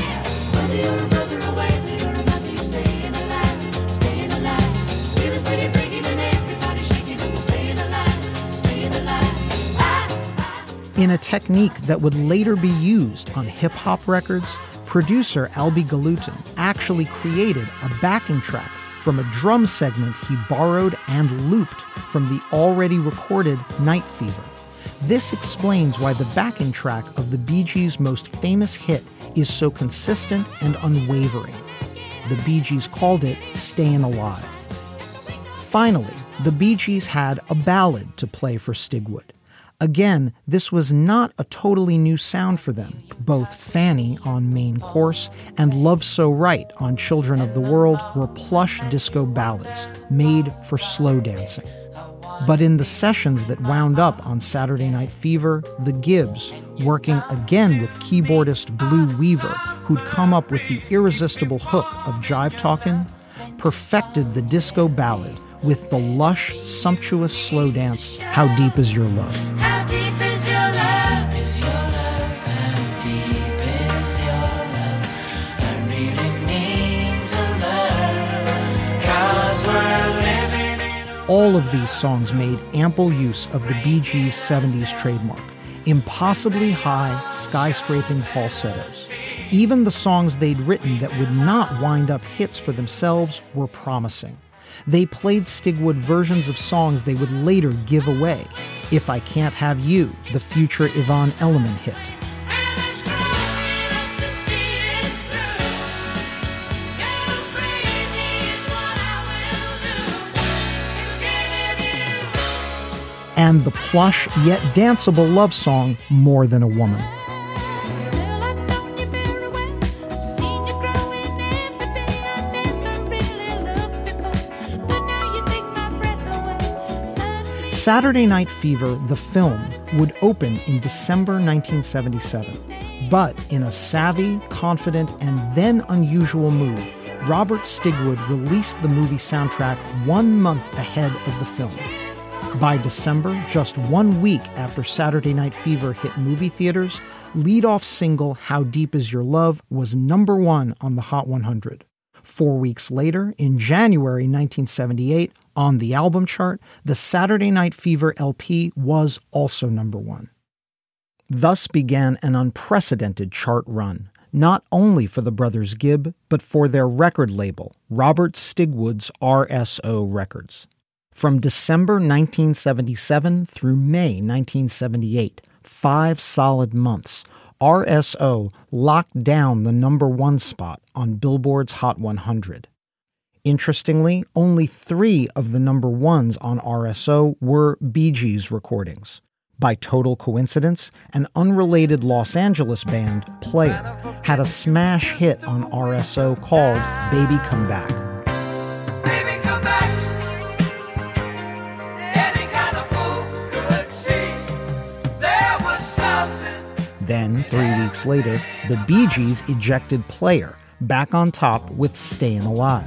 In a technique that would later be used on hip-hop records, producer Albie Galutin actually created a backing track from a drum segment he borrowed and looped from the already recorded Night Fever. This explains why the backing track of the Bee Gees' most famous hit is so consistent and unwavering. The Bee Gees called it Stayin' Alive. Finally, the Bee Gees had a ballad to play for Stigwood. Again, this was not a totally new sound for them. Both Fanny on Main Course and Love So Right on Children of the World were plush disco ballads made for slow dancing. But in the sessions that wound up on Saturday Night Fever, the Gibbs, working again with keyboardist Blue Weaver, who'd come up with the irresistible hook of Jive Talkin', perfected the disco ballad with the lush, sumptuous slow dance, How Deep Is Your Love? How deep is your love? Is your love? How deep is your love? I really mean to learn, 'cause we're living in a... All of these songs made ample use of the Bee Gees' seventies trademark, impossibly high, skyscraping falsettos. Even the songs they'd written that would not wind up hits for themselves were promising. They played Stigwood versions of songs they would later give away. If I Can't Have You, the future Yvonne Elliman hit. And the plush yet danceable love song, More Than a Woman. Saturday Night Fever, the film, would open in December nineteen seventy-seven. But in a savvy, confident, and then unusual move, Robert Stigwood released the movie soundtrack one month ahead of the film. By December, just one week after Saturday Night Fever hit movie theaters, lead-off single How Deep Is Your Love was number one on the Hot one hundred. Four weeks later, in January nineteen seventy-eight, on the album chart, the Saturday Night Fever L P was also number one. Thus began an unprecedented chart run, not only for the brothers Gibb, but for their record label, Robert Stigwood's R S O Records. From December nineteen seventy-seven through May nineteen seventy-eight, five solid months, R S O locked down the number one spot on Billboard's Hot one hundred. Interestingly, only three of the number ones on R S O were Bee Gees recordings. By total coincidence, an unrelated Los Angeles band, Player, had a smash hit on R S O called Baby Come Back. Baby, come back. Any kind of fool could see there was something. Then, three weeks later, the Bee Gees ejected Player, back on top with Stayin' Alive.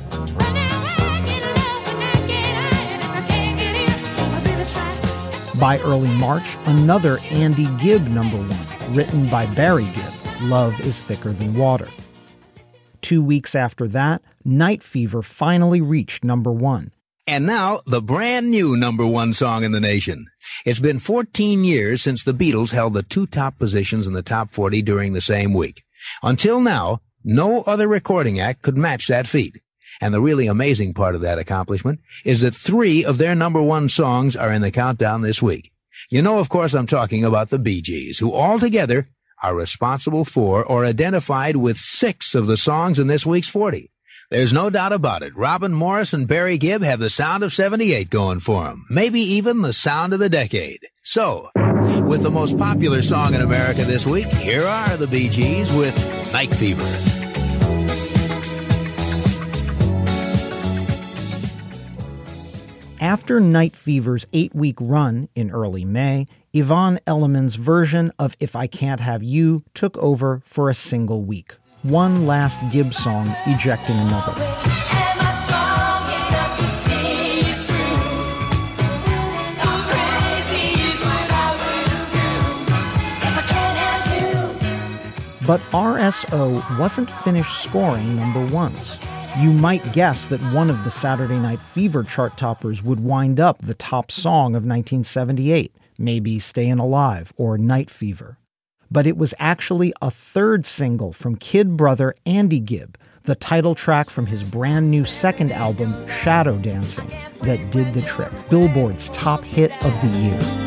By early March, another Andy Gibb number one, written by Barry Gibb, Love is Thicker Than Water. Two weeks after that, Night Fever finally reached number one. And now, the brand new number one song in the nation. It's been fourteen years since the Beatles held the two top positions in the top forty during the same week. Until now, no other recording act could match that feat. And the really amazing part of that accomplishment is that three of their number one songs are in the countdown this week. You know, of course, I'm talking about the Bee Gees, who altogether are responsible for or identified with six of the songs in this week's forty. There's no doubt about it. Robin Morris and Barry Gibb have the sound of seventy-eight going for them. Maybe even the sound of the decade. So, with the most popular song in America this week, here are the Bee Gees with Night Fever. After Night Fever's eight-week run in early May, Yvonne Elliman's version of If I Can't Have You took over for a single week. One last Gibb song ejecting another. But R S O wasn't finished scoring number ones. You might guess that one of the Saturday Night Fever chart toppers would wind up the top song of nineteen seventy-eight, maybe Stayin' Alive or Night Fever. But it was actually a third single from Kid brother Andy Gibb, the title track from his brand new second album, Shadow Dancing, that did the trick. Billboard's top hit of the year.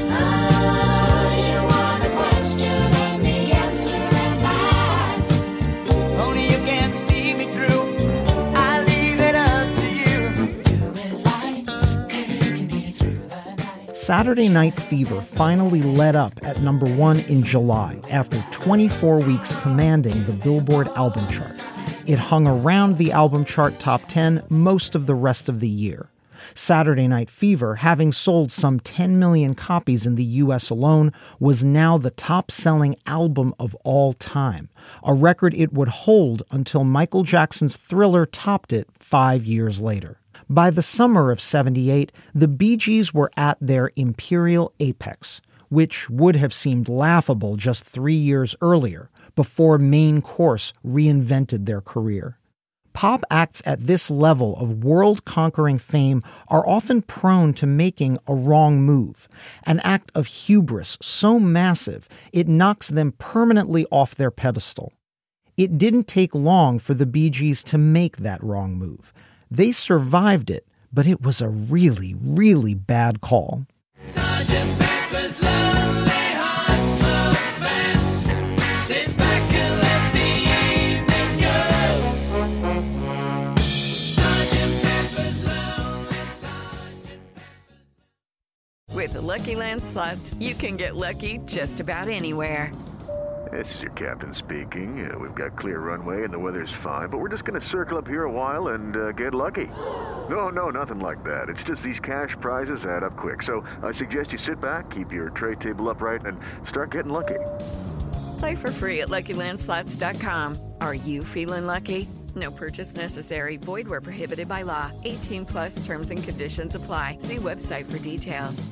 Saturday Night Fever finally let up at number one in July after twenty-four weeks commanding the Billboard album chart. It hung around the album chart top ten most of the rest of the year. Saturday Night Fever, having sold some ten million copies in the U S alone, was now the top-selling album of all time, a record it would hold until Michael Jackson's Thriller topped it five years later. By the summer of seventy-eight, the Bee Gees were at their imperial apex, which would have seemed laughable just three years earlier, before Main Course reinvented their career. Pop acts at this level of world-conquering fame are often prone to making a wrong move, an act of hubris so massive it knocks them permanently off their pedestal. It didn't take long for the Bee Gees to make that wrong move. They survived it, but it was a really, really bad call. Sergeant Pepper's Lonely Hearts Club Band. Sit back and let the evening go. Sergeant Pepper's Lonely, Sergeant Pepper's. With the Lucky Land Slots, you can get lucky just about anywhere. This is your captain speaking. Uh, we've got clear runway and the weather's fine, but we're just going to circle up here a while and uh, get lucky. No, no, nothing like that. It's just these cash prizes add up quick. So I suggest you sit back, keep your tray table upright, and start getting lucky. Play for free at Lucky Land Slots dot com. Are you feeling lucky? No purchase necessary. Void where prohibited by law. eighteen plus terms and conditions apply. See website for details.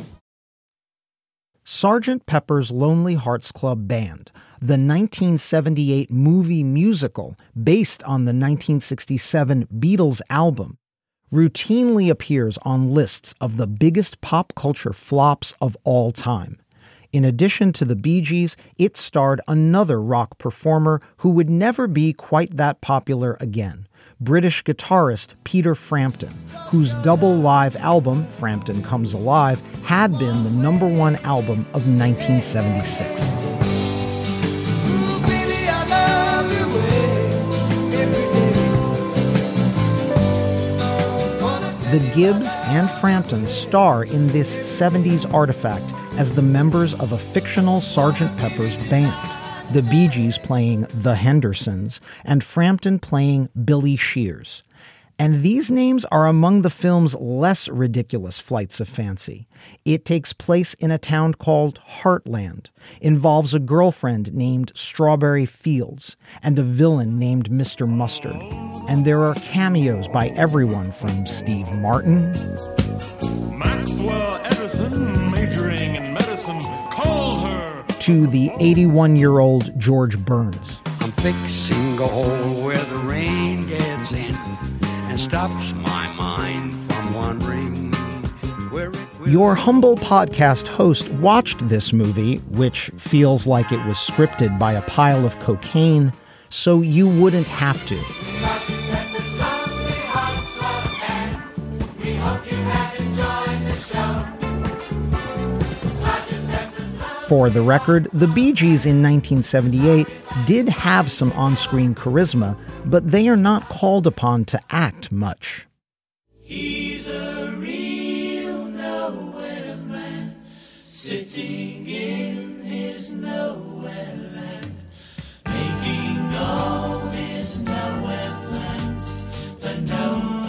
Sergeant Pepper's Lonely Hearts Club Band, the nineteen seventy-eight movie musical based on the nineteen sixty-seven Beatles album, routinely appears on lists of the biggest pop culture flops of all time. In addition to the Bee Gees, it starred another rock performer who would never be quite that popular again, British guitarist Peter Frampton, whose double live album, Frampton Comes Alive, had been the number one album of nineteen seventy-six. The Gibbs and Frampton star in this seventies artifact as the members of a fictional Sergeant Pepper's band. The Bee Gees playing The Hendersons and Frampton playing Billy Shears. And these names are among the film's less ridiculous flights of fancy. It takes place in a town called Heartland, involves a girlfriend named Strawberry Fields, and a villain named Mister Mustard. And there are cameos by everyone from Steve Martin, Maxwell Edison, majoring in medicine, called her, to the eighty-one-year-old George Burns. I'm fixing a hole where the rain gets in and stops my mind from wandering where it will. Your humble podcast host watched this movie, which feels like it was scripted by a pile of cocaine, so you wouldn't have to. For the record, the Bee Gees in nineteen seventy-eight did have some on-screen charisma, but they are not called upon to act much. He's a real nowhere man, sitting in his nowhere land, making all his nowhere plans for nobody.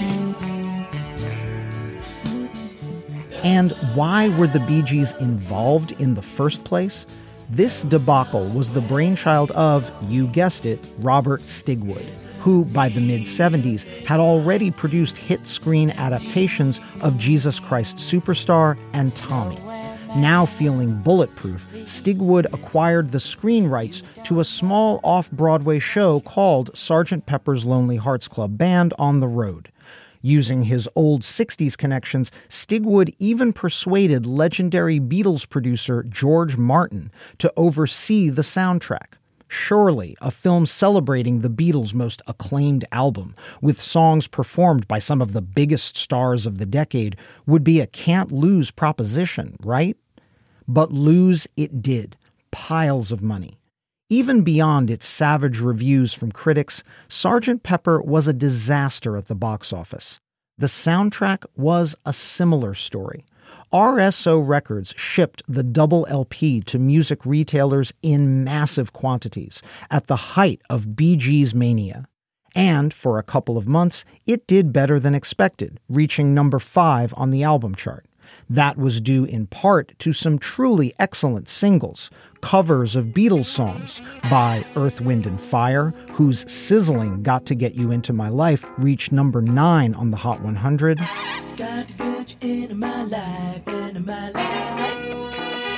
And why were the Bee Gees involved in the first place? This debacle was the brainchild of, you guessed it, Robert Stigwood, who by the mid-seventies had already produced hit screen adaptations of Jesus Christ Superstar and Tommy. Now feeling bulletproof, Stigwood acquired the screen rights to a small off-Broadway show called Sergeant Pepper's Lonely Hearts Club Band on the Road. Using his old sixties connections, Stigwood even persuaded legendary Beatles producer George Martin to oversee the soundtrack. Surely a film celebrating the Beatles' most acclaimed album, with songs performed by some of the biggest stars of the decade, would be a can't-lose proposition, right? But lose it did. Piles of money. Even beyond its savage reviews from critics, Sergeant Pepper was a disaster at the box office. The soundtrack was a similar story. R S O Records shipped the double L P to music retailers in massive quantities at the height of Bee Gees mania. And for a couple of months, it did better than expected, reaching number five on the album chart. That was due in part to some truly excellent singles, covers of Beatles songs by Earth, Wind and Fire, whose Sizzling Got to Get You Into My Life reached number nine on the Hot one hundred. Got to get you into my life, into my life.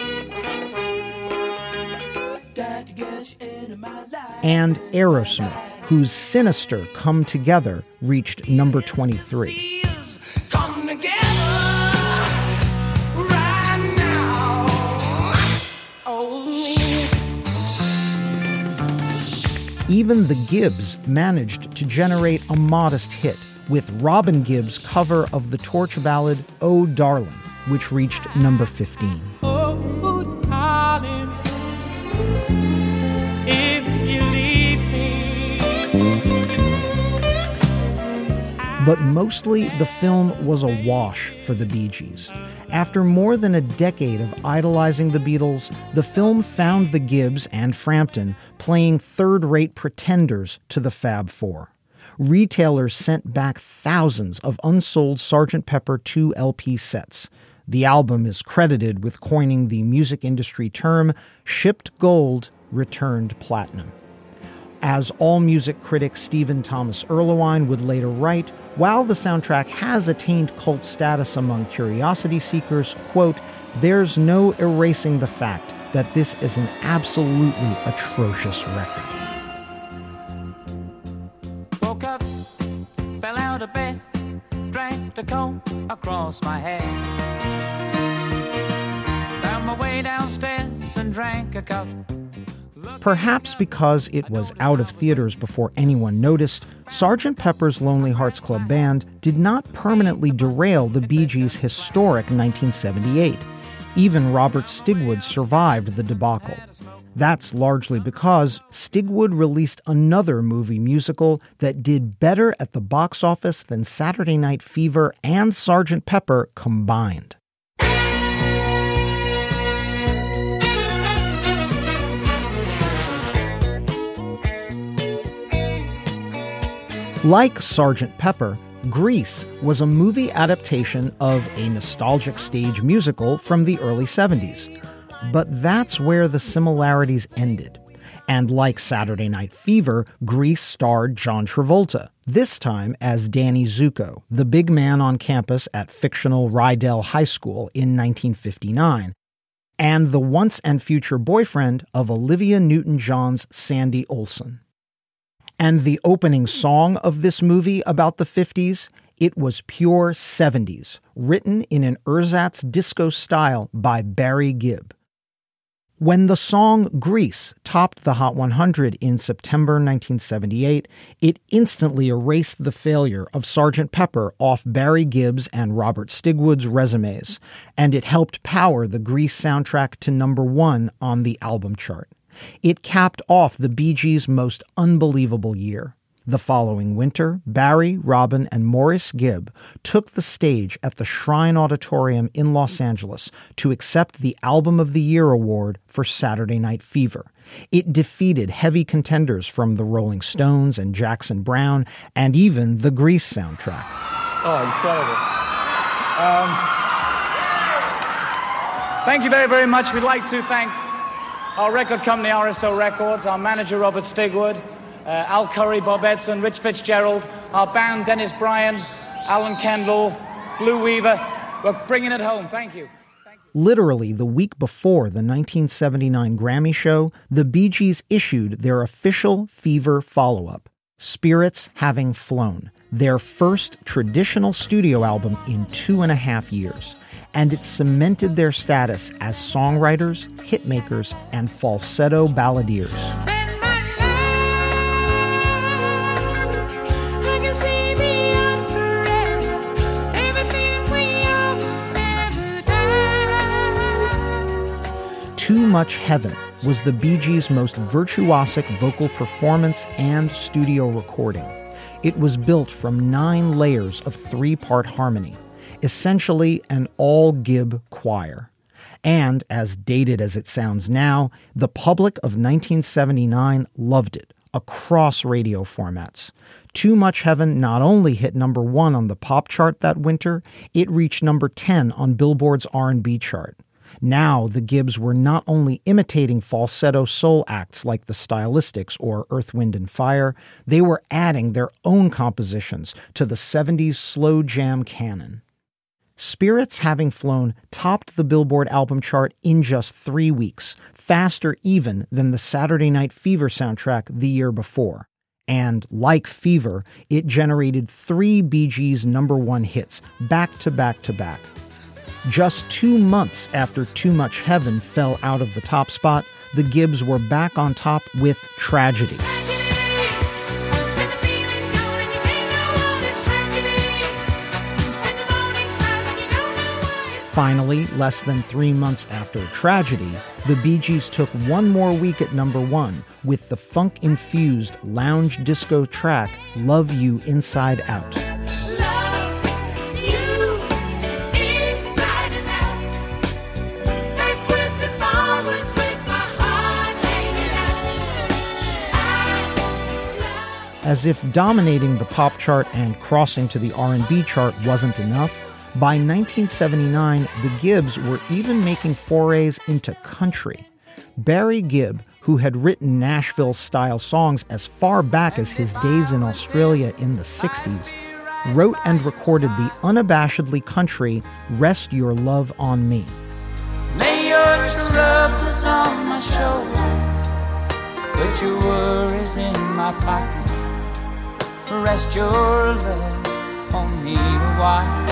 Got to get you into my life. And Aerosmith, whose Sinister Come Together reached number twenty-three. Come together right now. Oh. Even the Gibbs managed to generate a modest hit with Robin Gibbs' cover of the Torch ballad Oh Darling, which reached number fifteen. Oh, darling, if you leave me. But mostly, the film was a wash for the Bee Gees. After more than a decade of idolizing the Beatles, the film found the Gibbs and Frampton playing third-rate pretenders to the Fab Four. Retailers sent back thousands of unsold Sergeant Pepper two L P sets. The album is credited with coining the music industry term shipped gold, returned platinum. As AllMusic critic Stephen Thomas Erlewine would later write, while the soundtrack has attained cult status among curiosity seekers, quote, there's no erasing the fact that this is an absolutely atrocious record. Woke up, fell out of bed, drank the coke across my head. Found my way downstairs and drank a cup. Perhaps because it was out of theaters before anyone noticed, Sergeant Pepper's Lonely Hearts Club Band did not permanently derail the Bee Gees' historic nineteen seventy-eight. Even Robert Stigwood survived the debacle. That's largely because Stigwood released another movie musical that did better at the box office than Saturday Night Fever and Sergeant Pepper combined. Like Sergeant Pepper, Grease was a movie adaptation of a nostalgic stage musical from the early seventies. But that's where the similarities ended. And like Saturday Night Fever, Grease starred John Travolta, this time as Danny Zuko, the big man on campus at fictional Rydell High School in nineteen fifty-nine, and the once and future boyfriend of Olivia Newton-John's Sandy Olsen. And the opening song of this movie about the fifties, it was pure seventies, written in an ersatz disco style by Barry Gibb. When the song Grease topped the Hot one hundred in September nineteen seventy-eight, it instantly erased the failure of Sergeant Pepper off Barry Gibb's and Robert Stigwood's resumes, and it helped power the Grease soundtrack to number one on the album chart. It capped off the Bee Gees' most unbelievable year. The following winter, Barry, Robin, and Maurice Gibb took the stage at the Shrine Auditorium in Los Angeles to accept the Album of the Year award for Saturday Night Fever. It defeated heavy contenders from the Rolling Stones and Jackson Browne, and even the Grease soundtrack. Oh, incredible. Um, thank you very, very much. We'd like to thank our record company, R S O Records, our manager, Robert Stigwood, Uh, Al Curry, Bob Edson, Rich Fitzgerald, our band, Dennis Bryan, Alan Kendall, Blue Weaver. We're bringing it home. Thank you. Thank you. Literally the week before the nineteen seventy-nine Grammy show, the Bee Gees issued their official Fever follow-up, Spirits Having Flown, their first traditional studio album in two and a half years. And it cemented their status as songwriters, hitmakers, and falsetto balladeers. Too Much Heaven was the Bee Gees' most virtuosic vocal performance and studio recording. It was built from nine layers of three-part harmony, essentially an all-Gibb choir. And, as dated as it sounds now, the public of nineteen seventy-nine loved it across radio formats. Too Much Heaven not only hit number one on the pop chart that winter, it reached number ten on Billboard's R and B chart. Now, the Gibbs were not only imitating falsetto soul acts like the Stylistics or Earth, Wind and Fire, they were adding their own compositions to the seventies slow jam canon. Spirits Having Flown topped the Billboard album chart in just three weeks, faster even than the Saturday Night Fever soundtrack the year before. And, like Fever, it generated three Bee Gees number one hits, back to back to back. Just two months after Too Much Heaven fell out of the top spot, the Gibbs were back on top with Tragedy. Finally, less than three months after Tragedy, the Bee Gees took one more week at number one with the funk-infused lounge disco track Love You Inside Out. As if dominating the pop chart and crossing to the R and B chart wasn't enough, by nineteen seventy-nine, the Gibbs were even making forays into country. Barry Gibb, who had written Nashville-style songs as far back as his days in Australia in the sixties, wrote and recorded the unabashedly country Rest Your Love on Me. Lay your troubles on my shoulder, put your worries in my pocket. Rest your love on me a while.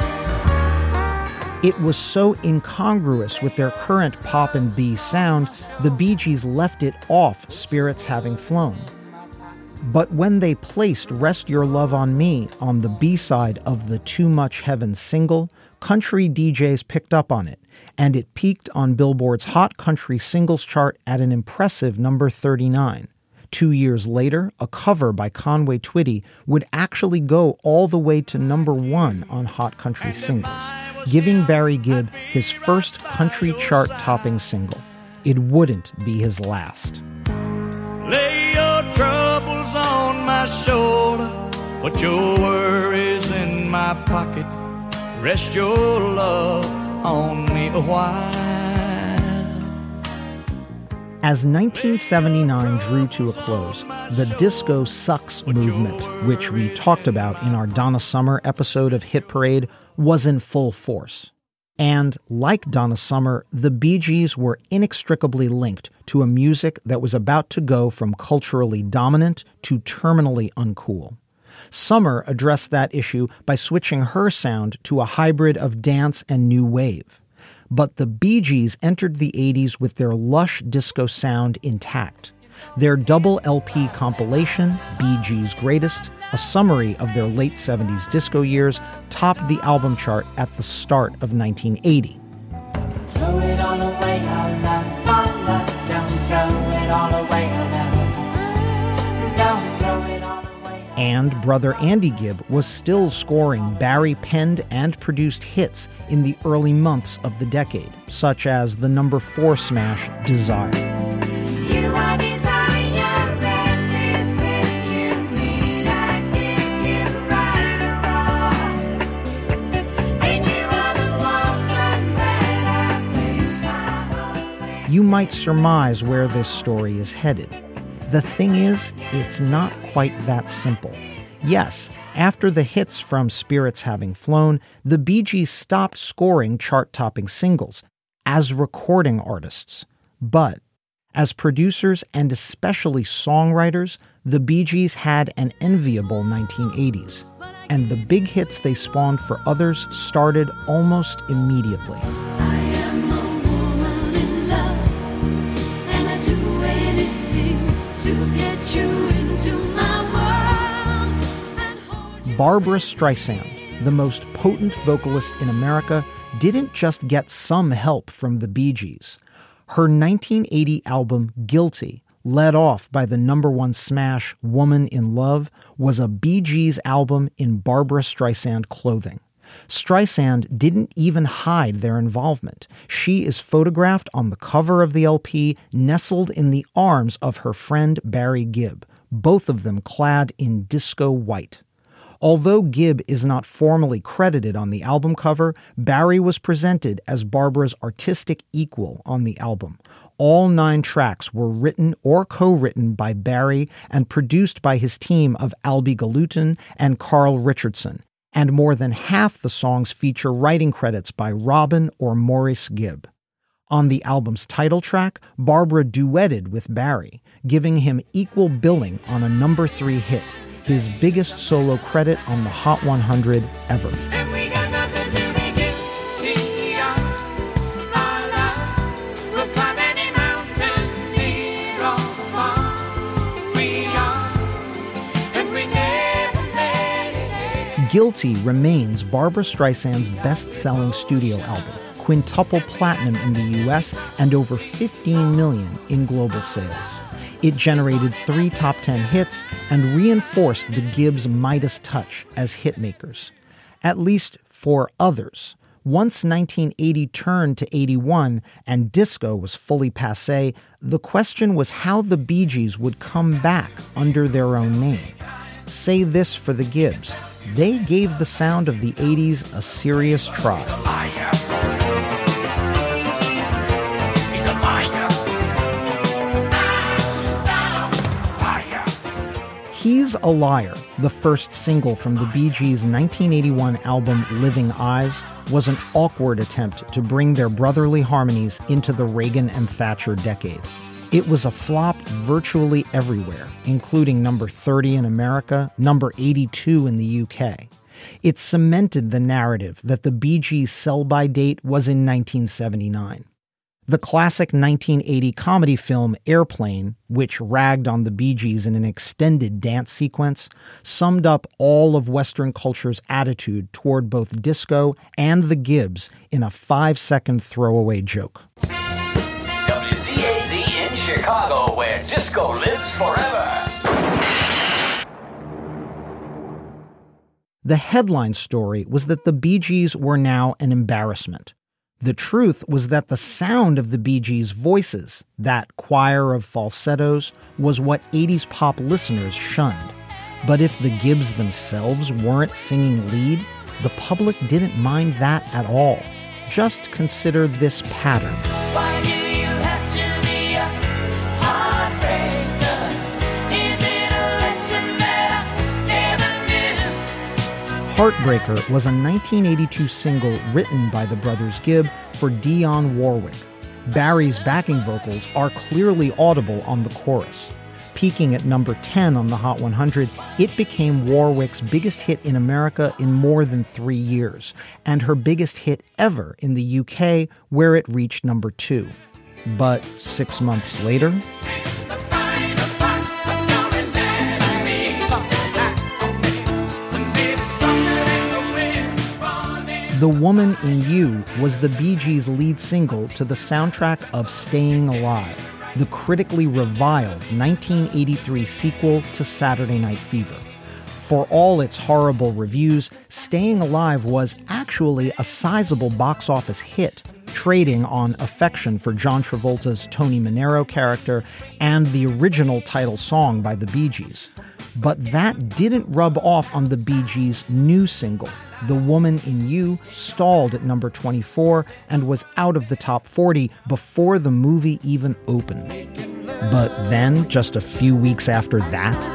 It was so incongruous with their current pop and B sound, the Bee Gees left it off Spirits Having Flown. But when they placed Rest Your Love on Me on the B-side of the Too Much Heaven single, country D Js picked up on it, and it peaked on Billboard's Hot Country Singles chart at an impressive number thirty-nine. Two years later, a cover by Conway Twitty would actually go all the way to number one on Hot Country Singles, giving Barry Gibb his first country chart-topping single. It wouldn't be his last. Lay your troubles on my shoulder, put your worries in my pocket, rest your love on me a while. As nineteen seventy-nine drew to a close, the Disco Sucks movement, which we talked about in our Donna Summer episode of Hit Parade, was in full force. And like Donna Summer, the Bee Gees were inextricably linked to a music that was about to go from culturally dominant to terminally uncool. Summer addressed that issue by switching her sound to a hybrid of dance and new wave. But the Bee Gees entered the eighties with their lush disco sound intact. Their double L P compilation, Bee Gees Greatest, a summary of their late seventies disco years, topped the album chart at the start of nineteen eighty. Throw it all away, our love, our love. Don't throw it all away, our love. Don't throw it all away. And brother Andy Gibb was still scoring Barry-penned and produced hits in the early months of the decade, such as the number four smash Desire. You are desire, everything you need, I give you right or wrong. And you are the woman that I place my heart. You might surmise where this story is headed. The thing is, it's not quite that simple. Yes, after the hits from Spirits Having Flown, the Bee Gees stopped scoring chart-topping singles as recording artists. But as producers and especially songwriters, the Bee Gees had an enviable nineteen eighties, and the big hits they spawned for others started almost immediately. Barbra Streisand, the most potent vocalist in America, didn't just get some help from the Bee Gees. Her nineteen eighty album Guilty, led off by the number one smash Woman in Love, was a Bee Gees album in Barbra Streisand clothing. Streisand didn't even hide their involvement. She is photographed on the cover of the L P, nestled in the arms of her friend Barry Gibb, both of them clad in disco white. Although Gibb is not formally credited on the album cover, Barry was presented as Barbra's artistic equal on the album. All nine tracks were written or co-written by Barry and produced by his team of Albie Galutin and Carl Richardson, and more than half the songs feature writing credits by Robin or Maurice Gibb. On the album's title track, Barbra duetted with Barry, giving him equal billing on a number three hit, his biggest solo credit on the Hot one hundred ever. And we got nothing to be guilty of. Our love will climb any mountain, near or far. We are, and we never let it end. Guilty remains Barbra Streisand's best-selling studio album, quintuple platinum in the U S and over fifteen million in global sales. It generated three top ten hits and reinforced the Gibbs' Midas touch as hitmakers. At least for others. Once nineteen eighty turned to eighty-one and disco was fully passé, the question was how the Bee Gees would come back under their own name. Say this for the Gibbs. They gave the sound of the eighties a serious try. He's a Liar, the first single from the Bee Gees' nineteen eighty-one album Living Eyes, was an awkward attempt to bring their brotherly harmonies into the Reagan and Thatcher decade. It was a flop virtually everywhere, including number thirty in America, number eighty-two in the U K. It cemented the narrative that the Bee Gees' sell-by date was in nineteen seventy-nine. The classic nineteen eighty comedy film Airplane, which ragged on the Bee Gees in an extended dance sequence, summed up all of Western culture's attitude toward both disco and the Gibbs in a five-second throwaway joke. W Z A Z in Chicago, where disco lives forever. The headline story was that the Bee Gees were now an embarrassment. The truth was that the sound of the Bee Gees' voices, that choir of falsettos, was what eighties pop listeners shunned. But if the Gibbs themselves weren't singing lead, the public didn't mind that at all. Just consider this pattern. Why do you have to be a heartbreaker? Is it a lesson that I never knew? Heartbreaker was a nineteen eighty-two single written by the brothers Gibb for Dionne Warwick. Barry's backing vocals are clearly audible on the chorus. Peaking at number ten on the Hot one hundred, it became Warwick's biggest hit in America in more than three years, and her biggest hit ever in the U K, where it reached number two. But six months later, The Woman in You was the Bee Gees' lead single to the soundtrack of Staying Alive, the critically reviled nineteen eighty-three sequel to Saturday Night Fever. For all its horrible reviews, Staying Alive was actually a sizable box office hit, trading on affection for John Travolta's Tony Manero character and the original title song by the Bee Gees. But that didn't rub off on the Bee Gees' new single. The Woman in You stalled at number twenty-four and was out of the top forty before the movie even opened. But then, just a few weeks after that,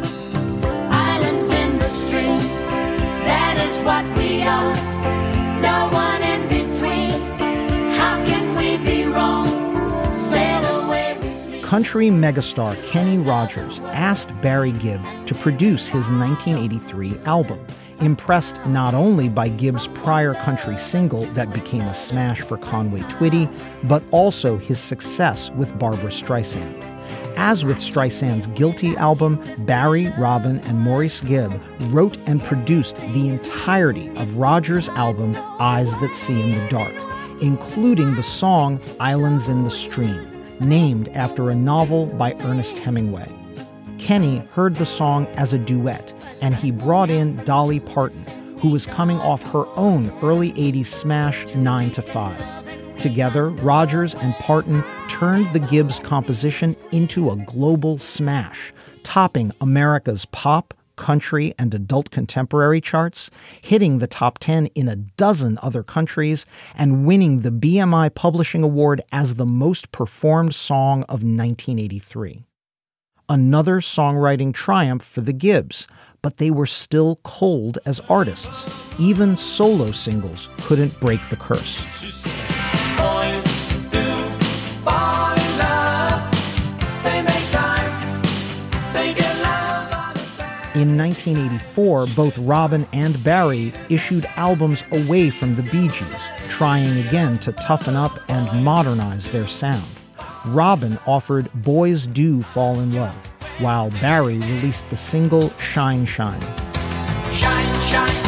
Islands in the stream, that is what we are. No one in between. How can we be wrong? Sail away with me. country megastar Kenny Rogers asked Barry Gibb to produce his nineteen eighty-three album, impressed not only by Gibb's prior country single that became a smash for Conway Twitty, but also his success with Barbra Streisand. As with Streisand's Guilty album, Barry, Robin, and Maurice Gibb wrote and produced the entirety of Rogers' album Eyes That See in the Dark, including the song Islands in the Stream, named after a novel by Ernest Hemingway. Kenny heard the song as a duet, and he brought in Dolly Parton, who was coming off her own early eighties smash nine to five. Together, Rogers and Parton turned the Gibbs composition into a global smash, topping America's pop, country, and adult contemporary charts, hitting the top ten in a dozen other countries, and winning the B M I Publishing Award as the most performed song of nineteen eighty-three. Another songwriting triumph for the Gibbs, but they were still cold as artists. Even solo singles couldn't break the curse. Boys do fall in love. They make time. They get love. In nineteen eighty-four, both Robin and Barry issued albums away from the Bee Gees, trying again to toughen up and modernize their sound. Robin offered Boys Do Fall in Love, while Barry released the single Shine Shine. Shine, shine.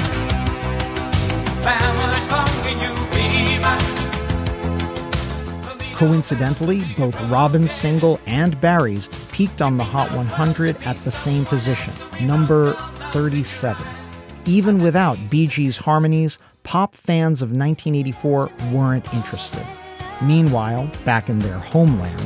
How much longer can you be mine? Coincidentally, both Robin's single and Barry's peaked on the Hot one hundred at the same position, number thirty-seven. Even without Bee Gees' harmonies, pop fans of nineteen eighty-four weren't interested. Meanwhile, back in their homeland,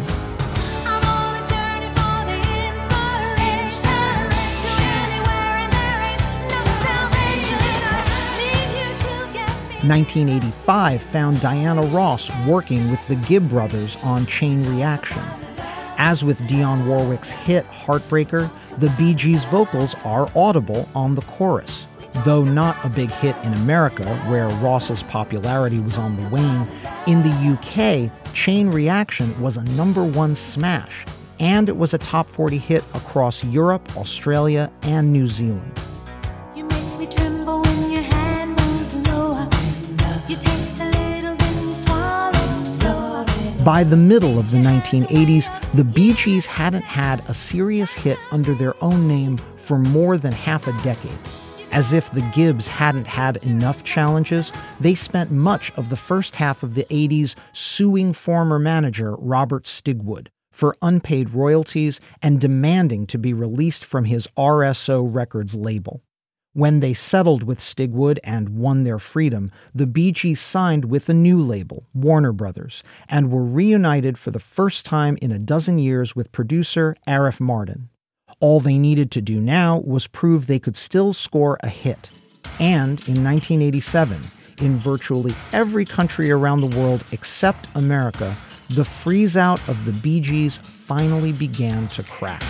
nineteen eighty-five found Diana Ross working with the Gibb brothers on Chain Reaction. As with Dionne Warwick's hit Heartbreaker, the Bee Gees' vocals are audible on the chorus. Though not a big hit in America, where Ross's popularity was on the wane, in the U K, Chain Reaction was a number one smash, and it was a top forty hit across Europe, Australia, and New Zealand. You make me tremble when your hand moves low. You taste a little, then you swallow slow. By the middle of the nineteen eighties, the Bee Gees hadn't had a serious hit under their own name for more than half a decade. As if the Gibbs hadn't had enough challenges, they spent much of the first half of the eighties suing former manager Robert Stigwood for unpaid royalties and demanding to be released from his R S O Records label. When they settled with Stigwood and won their freedom, the Bee Gees signed with a new label, Warner Brothers, and were reunited for the first time in a dozen years with producer Arif Mardin. All they needed to do now was prove they could still score a hit. And in nineteen eighty-seven, in virtually every country around the world except America, the freeze-out of the Bee Gees finally began to crack.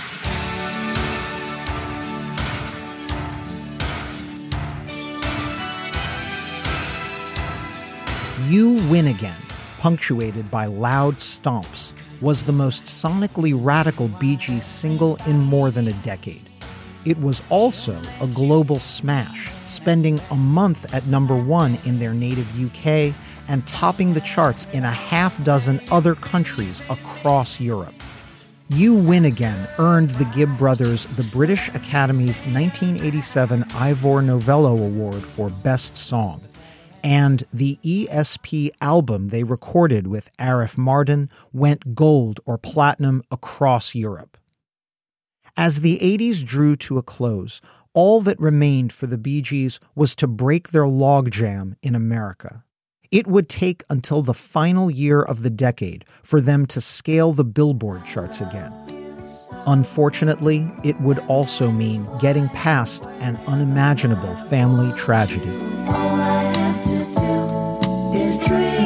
You Win Again, punctuated by loud stomps, was the most sonically radical Bee Gees single in more than a decade. It was also a global smash, spending a month at number one in their native U K and topping the charts in a half dozen other countries across Europe. You Win Again earned the Gibb brothers the British Academy's nineteen eighty-seven Ivor Novello Award for Best Song, and the E S P album they recorded with Arif Mardin went gold or platinum across Europe. As the eighties drew to a close, all that remained for the Bee Gees was to break their logjam in America. It would take until the final year of the decade for them to scale the Billboard charts again. Unfortunately, it would also mean getting past an unimaginable family tragedy. All I have to do is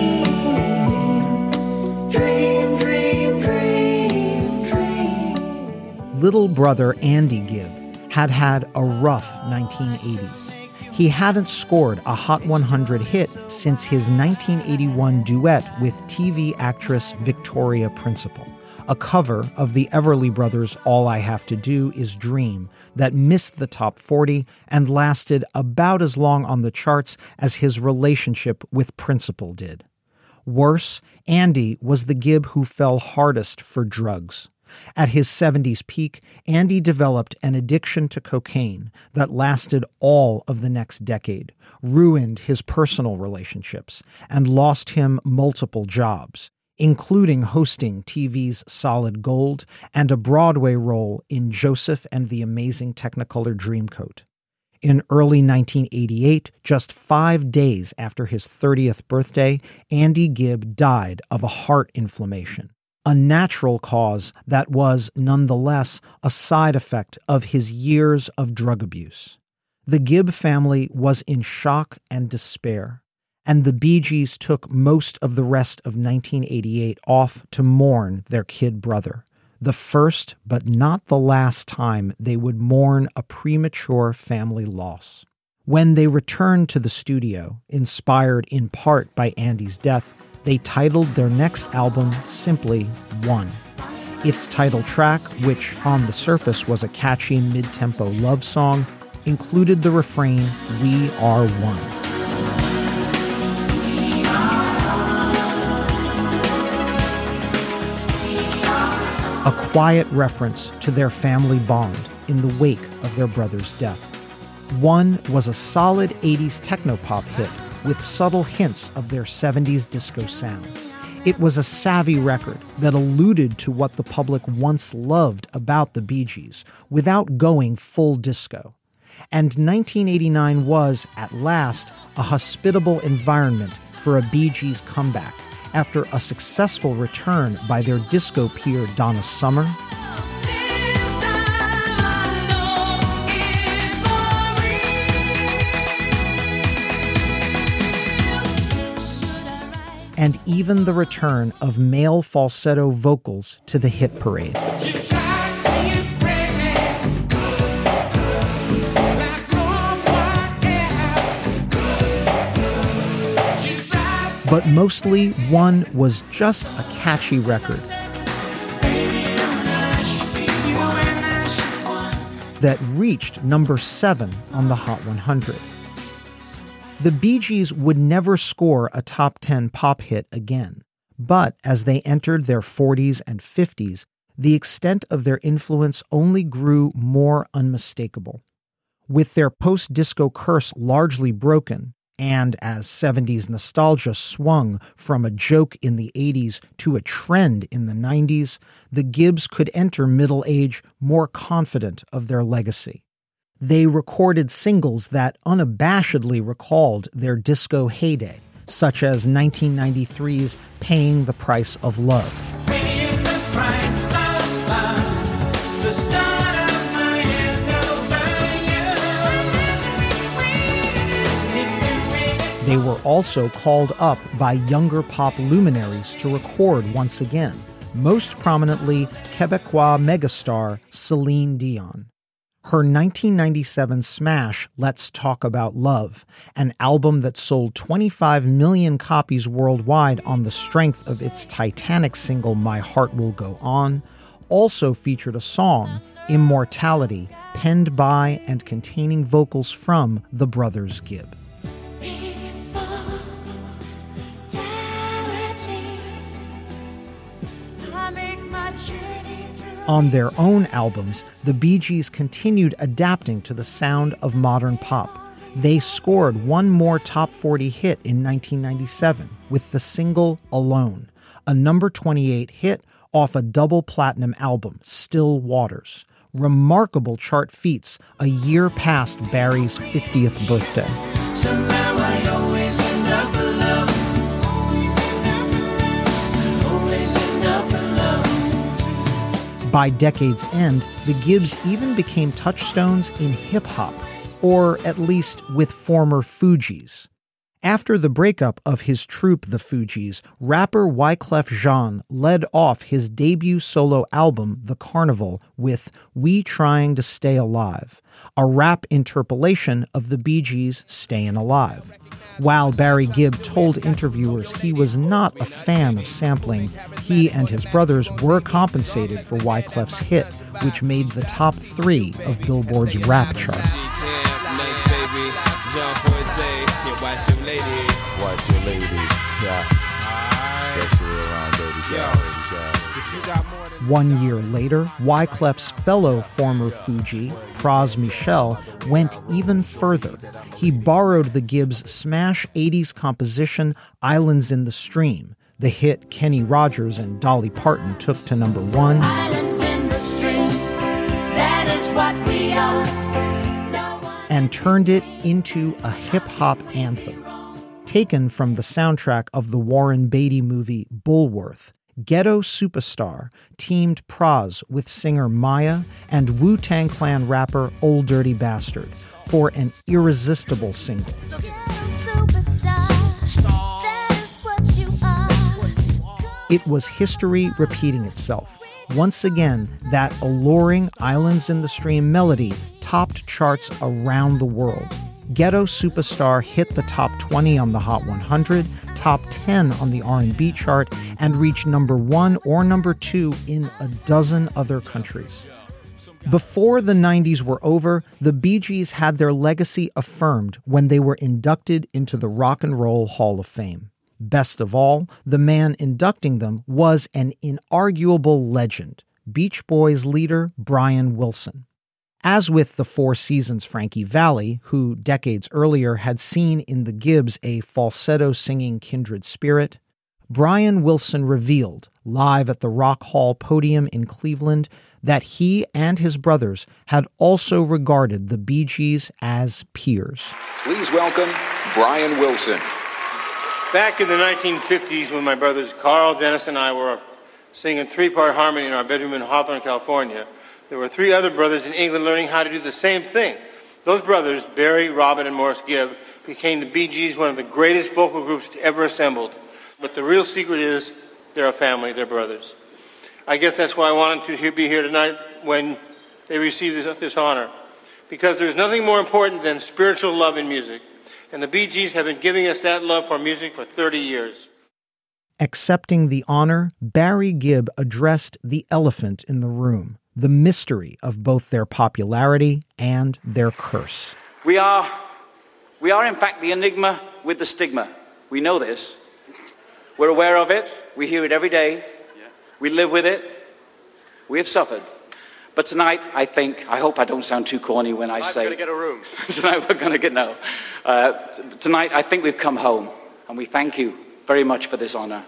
dream, dream, dream, dream, dream. Little brother Andy Gibb had had a rough nineteen eighties. He hadn't scored a Hot one hundred hit since his nineteen eighty-one duet with T V actress Victoria Principal, a cover of the Everly Brothers' All I Have to Do Is Dream that missed the top forty and lasted about as long on the charts as his relationship with Principal did. Worse, Andy was the Gibb who fell hardest for drugs. At his seventies peak, Andy developed an addiction to cocaine that lasted all of the next decade, ruined his personal relationships, and lost him multiple jobs, including hosting T V's Solid Gold and a Broadway role in Joseph and the Amazing Technicolor Dreamcoat. In early nineteen eighty-eight, just five days after his thirtieth birthday, Andy Gibb died of a heart inflammation, a natural cause that was, nonetheless, a side effect of his years of drug abuse. The Gibb family was in shock and despair, and the Bee Gees took most of the rest of nineteen eighty-eight off to mourn their kid brother, the first but not the last time they would mourn a premature family loss. When they returned to the studio, inspired in part by Andy's death, they titled their next album simply One. Its title track, which on the surface was a catchy mid-tempo love song, included the refrain, "We are one." A quiet reference to their family bond in the wake of their brother's death. One was a solid eighties technopop hit with subtle hints of their seventies disco sound. It was a savvy record that alluded to what the public once loved about the Bee Gees without going full disco. And nineteen eighty-nine was, at last, a hospitable environment for a Bee Gees comeback after a successful return by their disco peer Donna Summer, and even the return of male falsetto vocals to the hit parade. But mostly, One was just a catchy record that reached number seven on the Hot one hundred. The Bee Gees would never score a top ten pop hit again, But as they entered their forties and fifties, the extent of their influence only grew more unmistakable. With their post-disco curse largely broken, and as seventies nostalgia swung from a joke in the eighties to a trend in the nineties, the Gibbs could enter middle age more confident of their legacy. They recorded singles that unabashedly recalled their disco heyday, such as nineteen ninety-three's Paying the Price of Love. Paying the price of love, the start of my hand over you. They were also called up by younger pop luminaries to record once again, most prominently Quebecois megastar Celine Dion. Her nineteen ninety-seven smash, Let's Talk About Love, an album that sold twenty-five million copies worldwide on the strength of its Titanic single My Heart Will Go On, also featured a song, Immortality, penned by and containing vocals from the brothers Gibb. On their own albums, the Bee Gees continued adapting to the sound of modern pop. They scored one more top forty hit in nineteen ninety-seven with the single Alone, a number twenty-eight hit off a double platinum album, Still Waters. Remarkable chart feats a year past Barry's fiftieth birthday. Somehow I always end up alone. Always end up alone. By decade's end, the Gibbs even became touchstones in hip-hop, or at least with former Fugees. After the breakup of his troupe, the Fugees, rapper Wyclef Jean led off his debut solo album, The Carnival, with We Trying to Stay Alive, a rap interpolation of the Bee Gees' Stayin' Alive. While Barry Gibb told interviewers he was not a fan of sampling, he and his brothers were compensated for Wyclef's hit, which made the top three of Billboard's rap chart. One year later, Wyclef's fellow former Fuji, Pras Michel, went even further. He borrowed the Gibbs' smash eighties composition Islands in the Stream, the hit Kenny Rogers and Dolly Parton took to number one, Islands in the stream, that is what we are. and turned it into a hip-hop anthem. Taken from the soundtrack of the Warren Beatty movie Bullworth, Ghetto Superstar teamed Pras with singer Maya and Wu-Tang Clan rapper Old Dirty Bastard for an irresistible single. It was history repeating itself. Once again, that alluring Islands in the Stream melody topped charts around the world. Ghetto Superstar hit the top twenty on the Hot one hundred, top ten on the R and B chart, and reached number one or number two in a dozen other countries. Before the nineties were over, the Bee Gees had their legacy affirmed when they were inducted into the Rock and Roll Hall of Fame. Best of all, the man inducting them was an inarguable legend, Beach Boys leader Brian Wilson. As with the Four Seasons Frankie Valli, who decades earlier had seen in the Gibbs a falsetto-singing kindred spirit, Brian Wilson revealed, live at the Rock Hall podium in Cleveland, that he and his brothers had also regarded the Bee Gees as peers. Please welcome Brian Wilson. Back in the nineteen fifties, when my brothers Carl, Dennis, and I were singing three-part harmony in our bedroom in Hawthorne, California, there were three other brothers in England learning how to do the same thing. Those brothers, Barry, Robin, and Morris Gibb, became the Bee Gees, one of the greatest vocal groups ever assembled. But the real secret is they're a family, they're brothers. I guess that's why I wanted to be here tonight when they received this, this honor. Because there's nothing more important than spiritual love in music. And the Bee Gees have been giving us that love for music for thirty years. Accepting the honor, Barry Gibb addressed the elephant in the room, the mystery of both their popularity and their curse. We are, we are in fact the enigma with the stigma. We know this. We're aware of it. We hear it every day. We live with it. We have suffered. But tonight, I think, I hope I don't sound too corny when I I'm say... going to get a room. Tonight we're going to get, no. Uh, t- tonight, I think we've come home. And we thank you very much for this honor.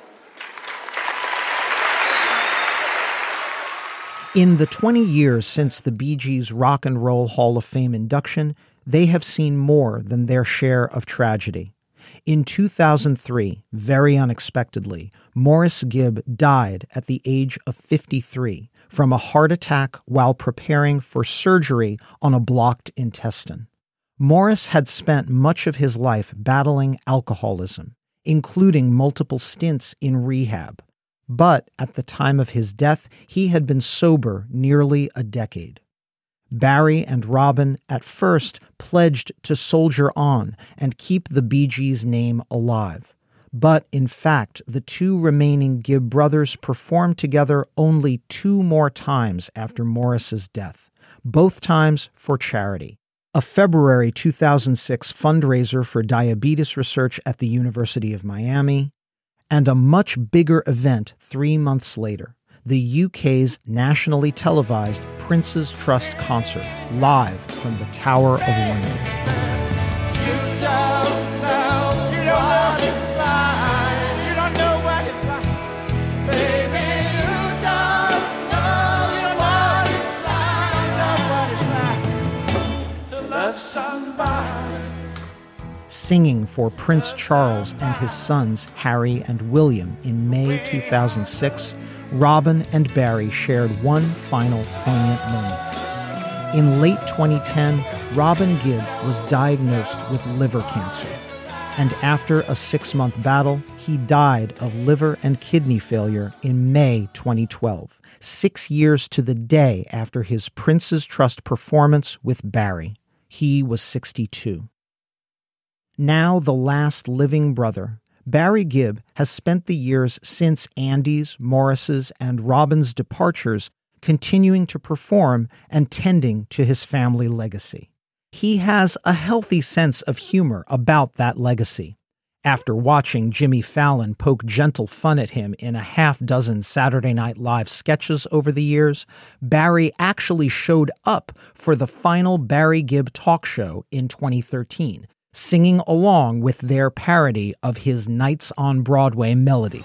In the twenty years since the Bee Gees Rock and Roll Hall of Fame induction, they have seen more than their share of tragedy. In two thousand three, very unexpectedly, Maurice Gibb died at the age of fifty-three from a heart attack while preparing for surgery on a blocked intestine. Maurice had spent much of his life battling alcoholism, including multiple stints in rehab. But at the time of his death, he had been sober nearly a decade. Barry and Robin at first pledged to soldier on and keep the Bee Gees' name alive. But in fact, the two remaining Gibb brothers performed together only two more times after Maurice's death, both times for charity. A February two thousand six fundraiser for diabetes research at the University of Miami, and a much bigger event three months later, the U K's nationally televised Prince's Trust concert, live from the Tower of London. You don't know what it's like. You don't know what it's like. Baby, you don't know what it's like. You know what it's like to love somebody. Singing for Prince Charles and his sons Harry and William in May two thousand six, Robin and Barry shared one final poignant moment. In late twenty ten, Robin Gibb was diagnosed with liver cancer, and after a six-month battle, he died of liver and kidney failure in May twenty twelve, six years to the day after his Prince's Trust performance with Barry. He was sixty-two. Now the last living brother, Barry Gibb has spent the years since Andy's, Maurice's, and Robin's departures continuing to perform and tending to his family legacy. He has a healthy sense of humor about that legacy. After watching Jimmy Fallon poke gentle fun at him in a half dozen Saturday Night Live sketches over the years, Barry actually showed up for the final Barry Gibb talk show in twenty thirteen, singing along with their parody of his Nights on Broadway melody.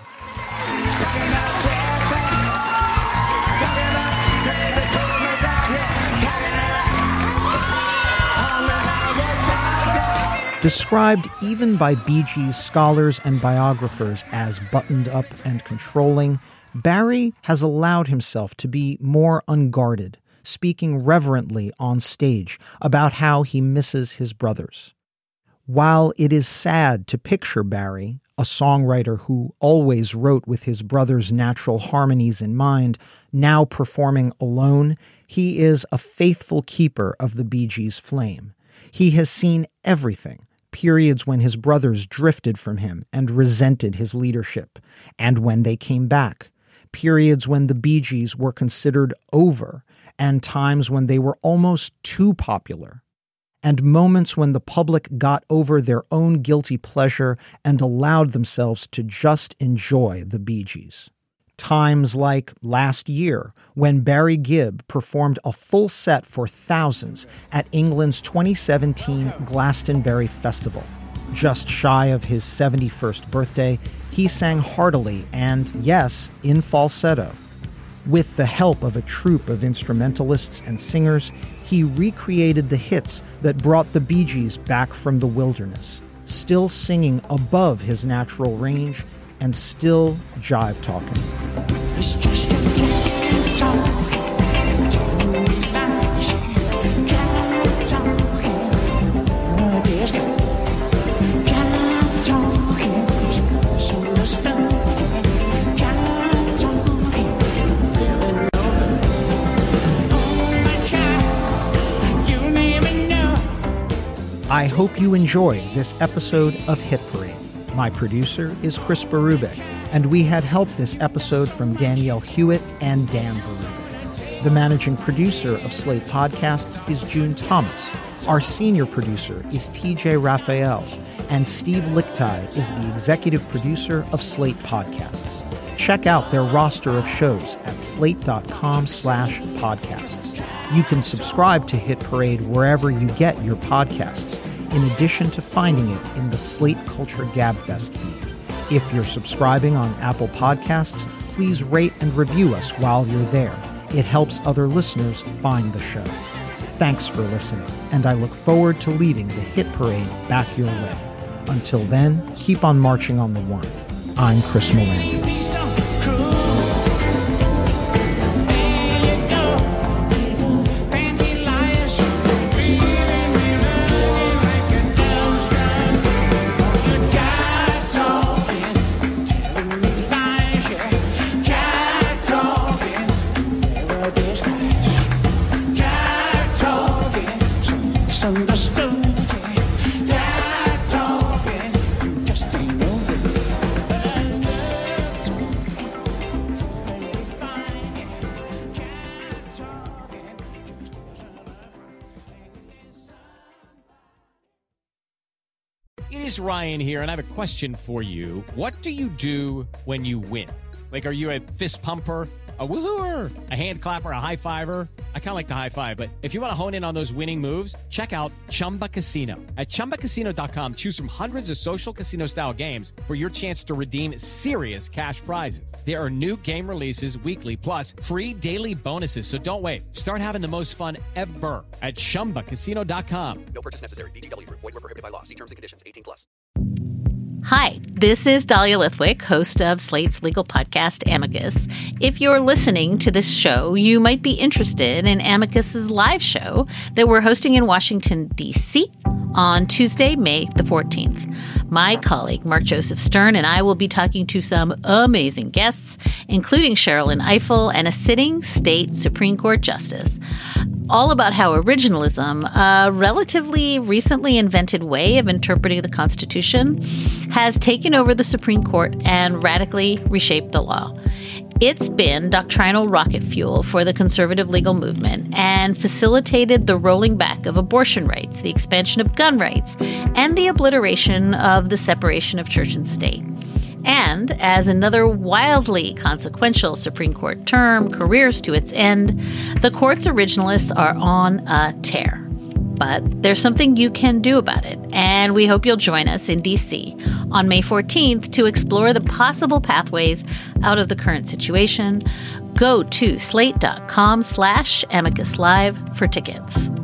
Described even by Bee Gees scholars and biographers as buttoned up and controlling, Barry has allowed himself to be more unguarded, speaking reverently on stage about how he misses his brothers. While it is sad to picture Barry, a songwriter who always wrote with his brothers' natural harmonies in mind, now performing alone, he is a faithful keeper of the Bee Gees' flame. He has seen everything, periods when his brothers drifted from him and resented his leadership, and when they came back, periods when the Bee Gees were considered over, and times when they were almost too popular, and moments when the public got over their own guilty pleasure and allowed themselves to just enjoy the Bee Gees. Times like last year, when Barry Gibb performed a full set for thousands at England's twenty seventeen Glastonbury Festival. Just shy of his seventy-first birthday, he sang heartily and, yes, in falsetto. With the help of a troupe of instrumentalists and singers, he recreated the hits that brought the Bee Gees back from the wilderness, still singing above his natural range and still jive talking. It's just a jive talking, totally nice. Jive talking, no disco. Jive talking, so let's do. Jive talking, living over. Oh my child, you never know. I hope you enjoyed this episode of Hit Parade. My producer is Chris Berube, and we had help this episode from Danielle Hewitt and Dan Berube. The managing producer of Slate Podcasts is June Thomas. Our senior producer is T J Raphael. And Steve Lichtai is the executive producer of Slate Podcasts. Check out their roster of shows at slate.com slash podcasts. You can subscribe to Hit Parade wherever you get your podcasts, in addition to finding it in the Slate Culture Gabfest feed. If you're subscribing on Apple Podcasts, please rate and review us while you're there. It helps other listeners find the show. Thanks for listening, and I look forward to leading the Hit Parade back your way. Until then, keep on marching on the one. I'm Chris Molanphy. Ryan here, and I have a question for you. What do you do when you win? Like, are you a fist pumper, a woohooer, a hand clapper, a high fiver? I kind of like the high five, but if you want to hone in on those winning moves, check out Chumba Casino. At chumba casino dot com, choose from hundreds of social casino style games for your chance to redeem serious cash prizes. There are new game releases weekly, plus free daily bonuses. So don't wait. Start having the most fun ever at chumba casino dot com. No purchase necessary. V G W Group. Void where prohibited by law. See terms and conditions. eighteen plus. Hi, this is Dahlia Lithwick, host of Slate's legal podcast, Amicus. If you're listening to this show, you might be interested in Amicus's live show that we're hosting in Washington, D C on Tuesday, May the fourteenth. My colleague, Mark Joseph Stern, and I will be talking to some amazing guests, including Sherrilyn Ifill and a sitting state Supreme Court justice, all about how originalism, a relatively recently invented way of interpreting the Constitution, has taken over the Supreme Court and radically reshaped the law. It's been doctrinal rocket fuel for the conservative legal movement and facilitated the rolling back of abortion rights, the expansion of gun rights, and the obliteration of the separation of church and state. And as another wildly consequential Supreme Court term careers to its end, the court's originalists are on a tear. But there's something you can do about it, and we hope you'll join us in D C on May fourteenth to explore the possible pathways out of the current situation. Go to slate.com slash amicus live for tickets.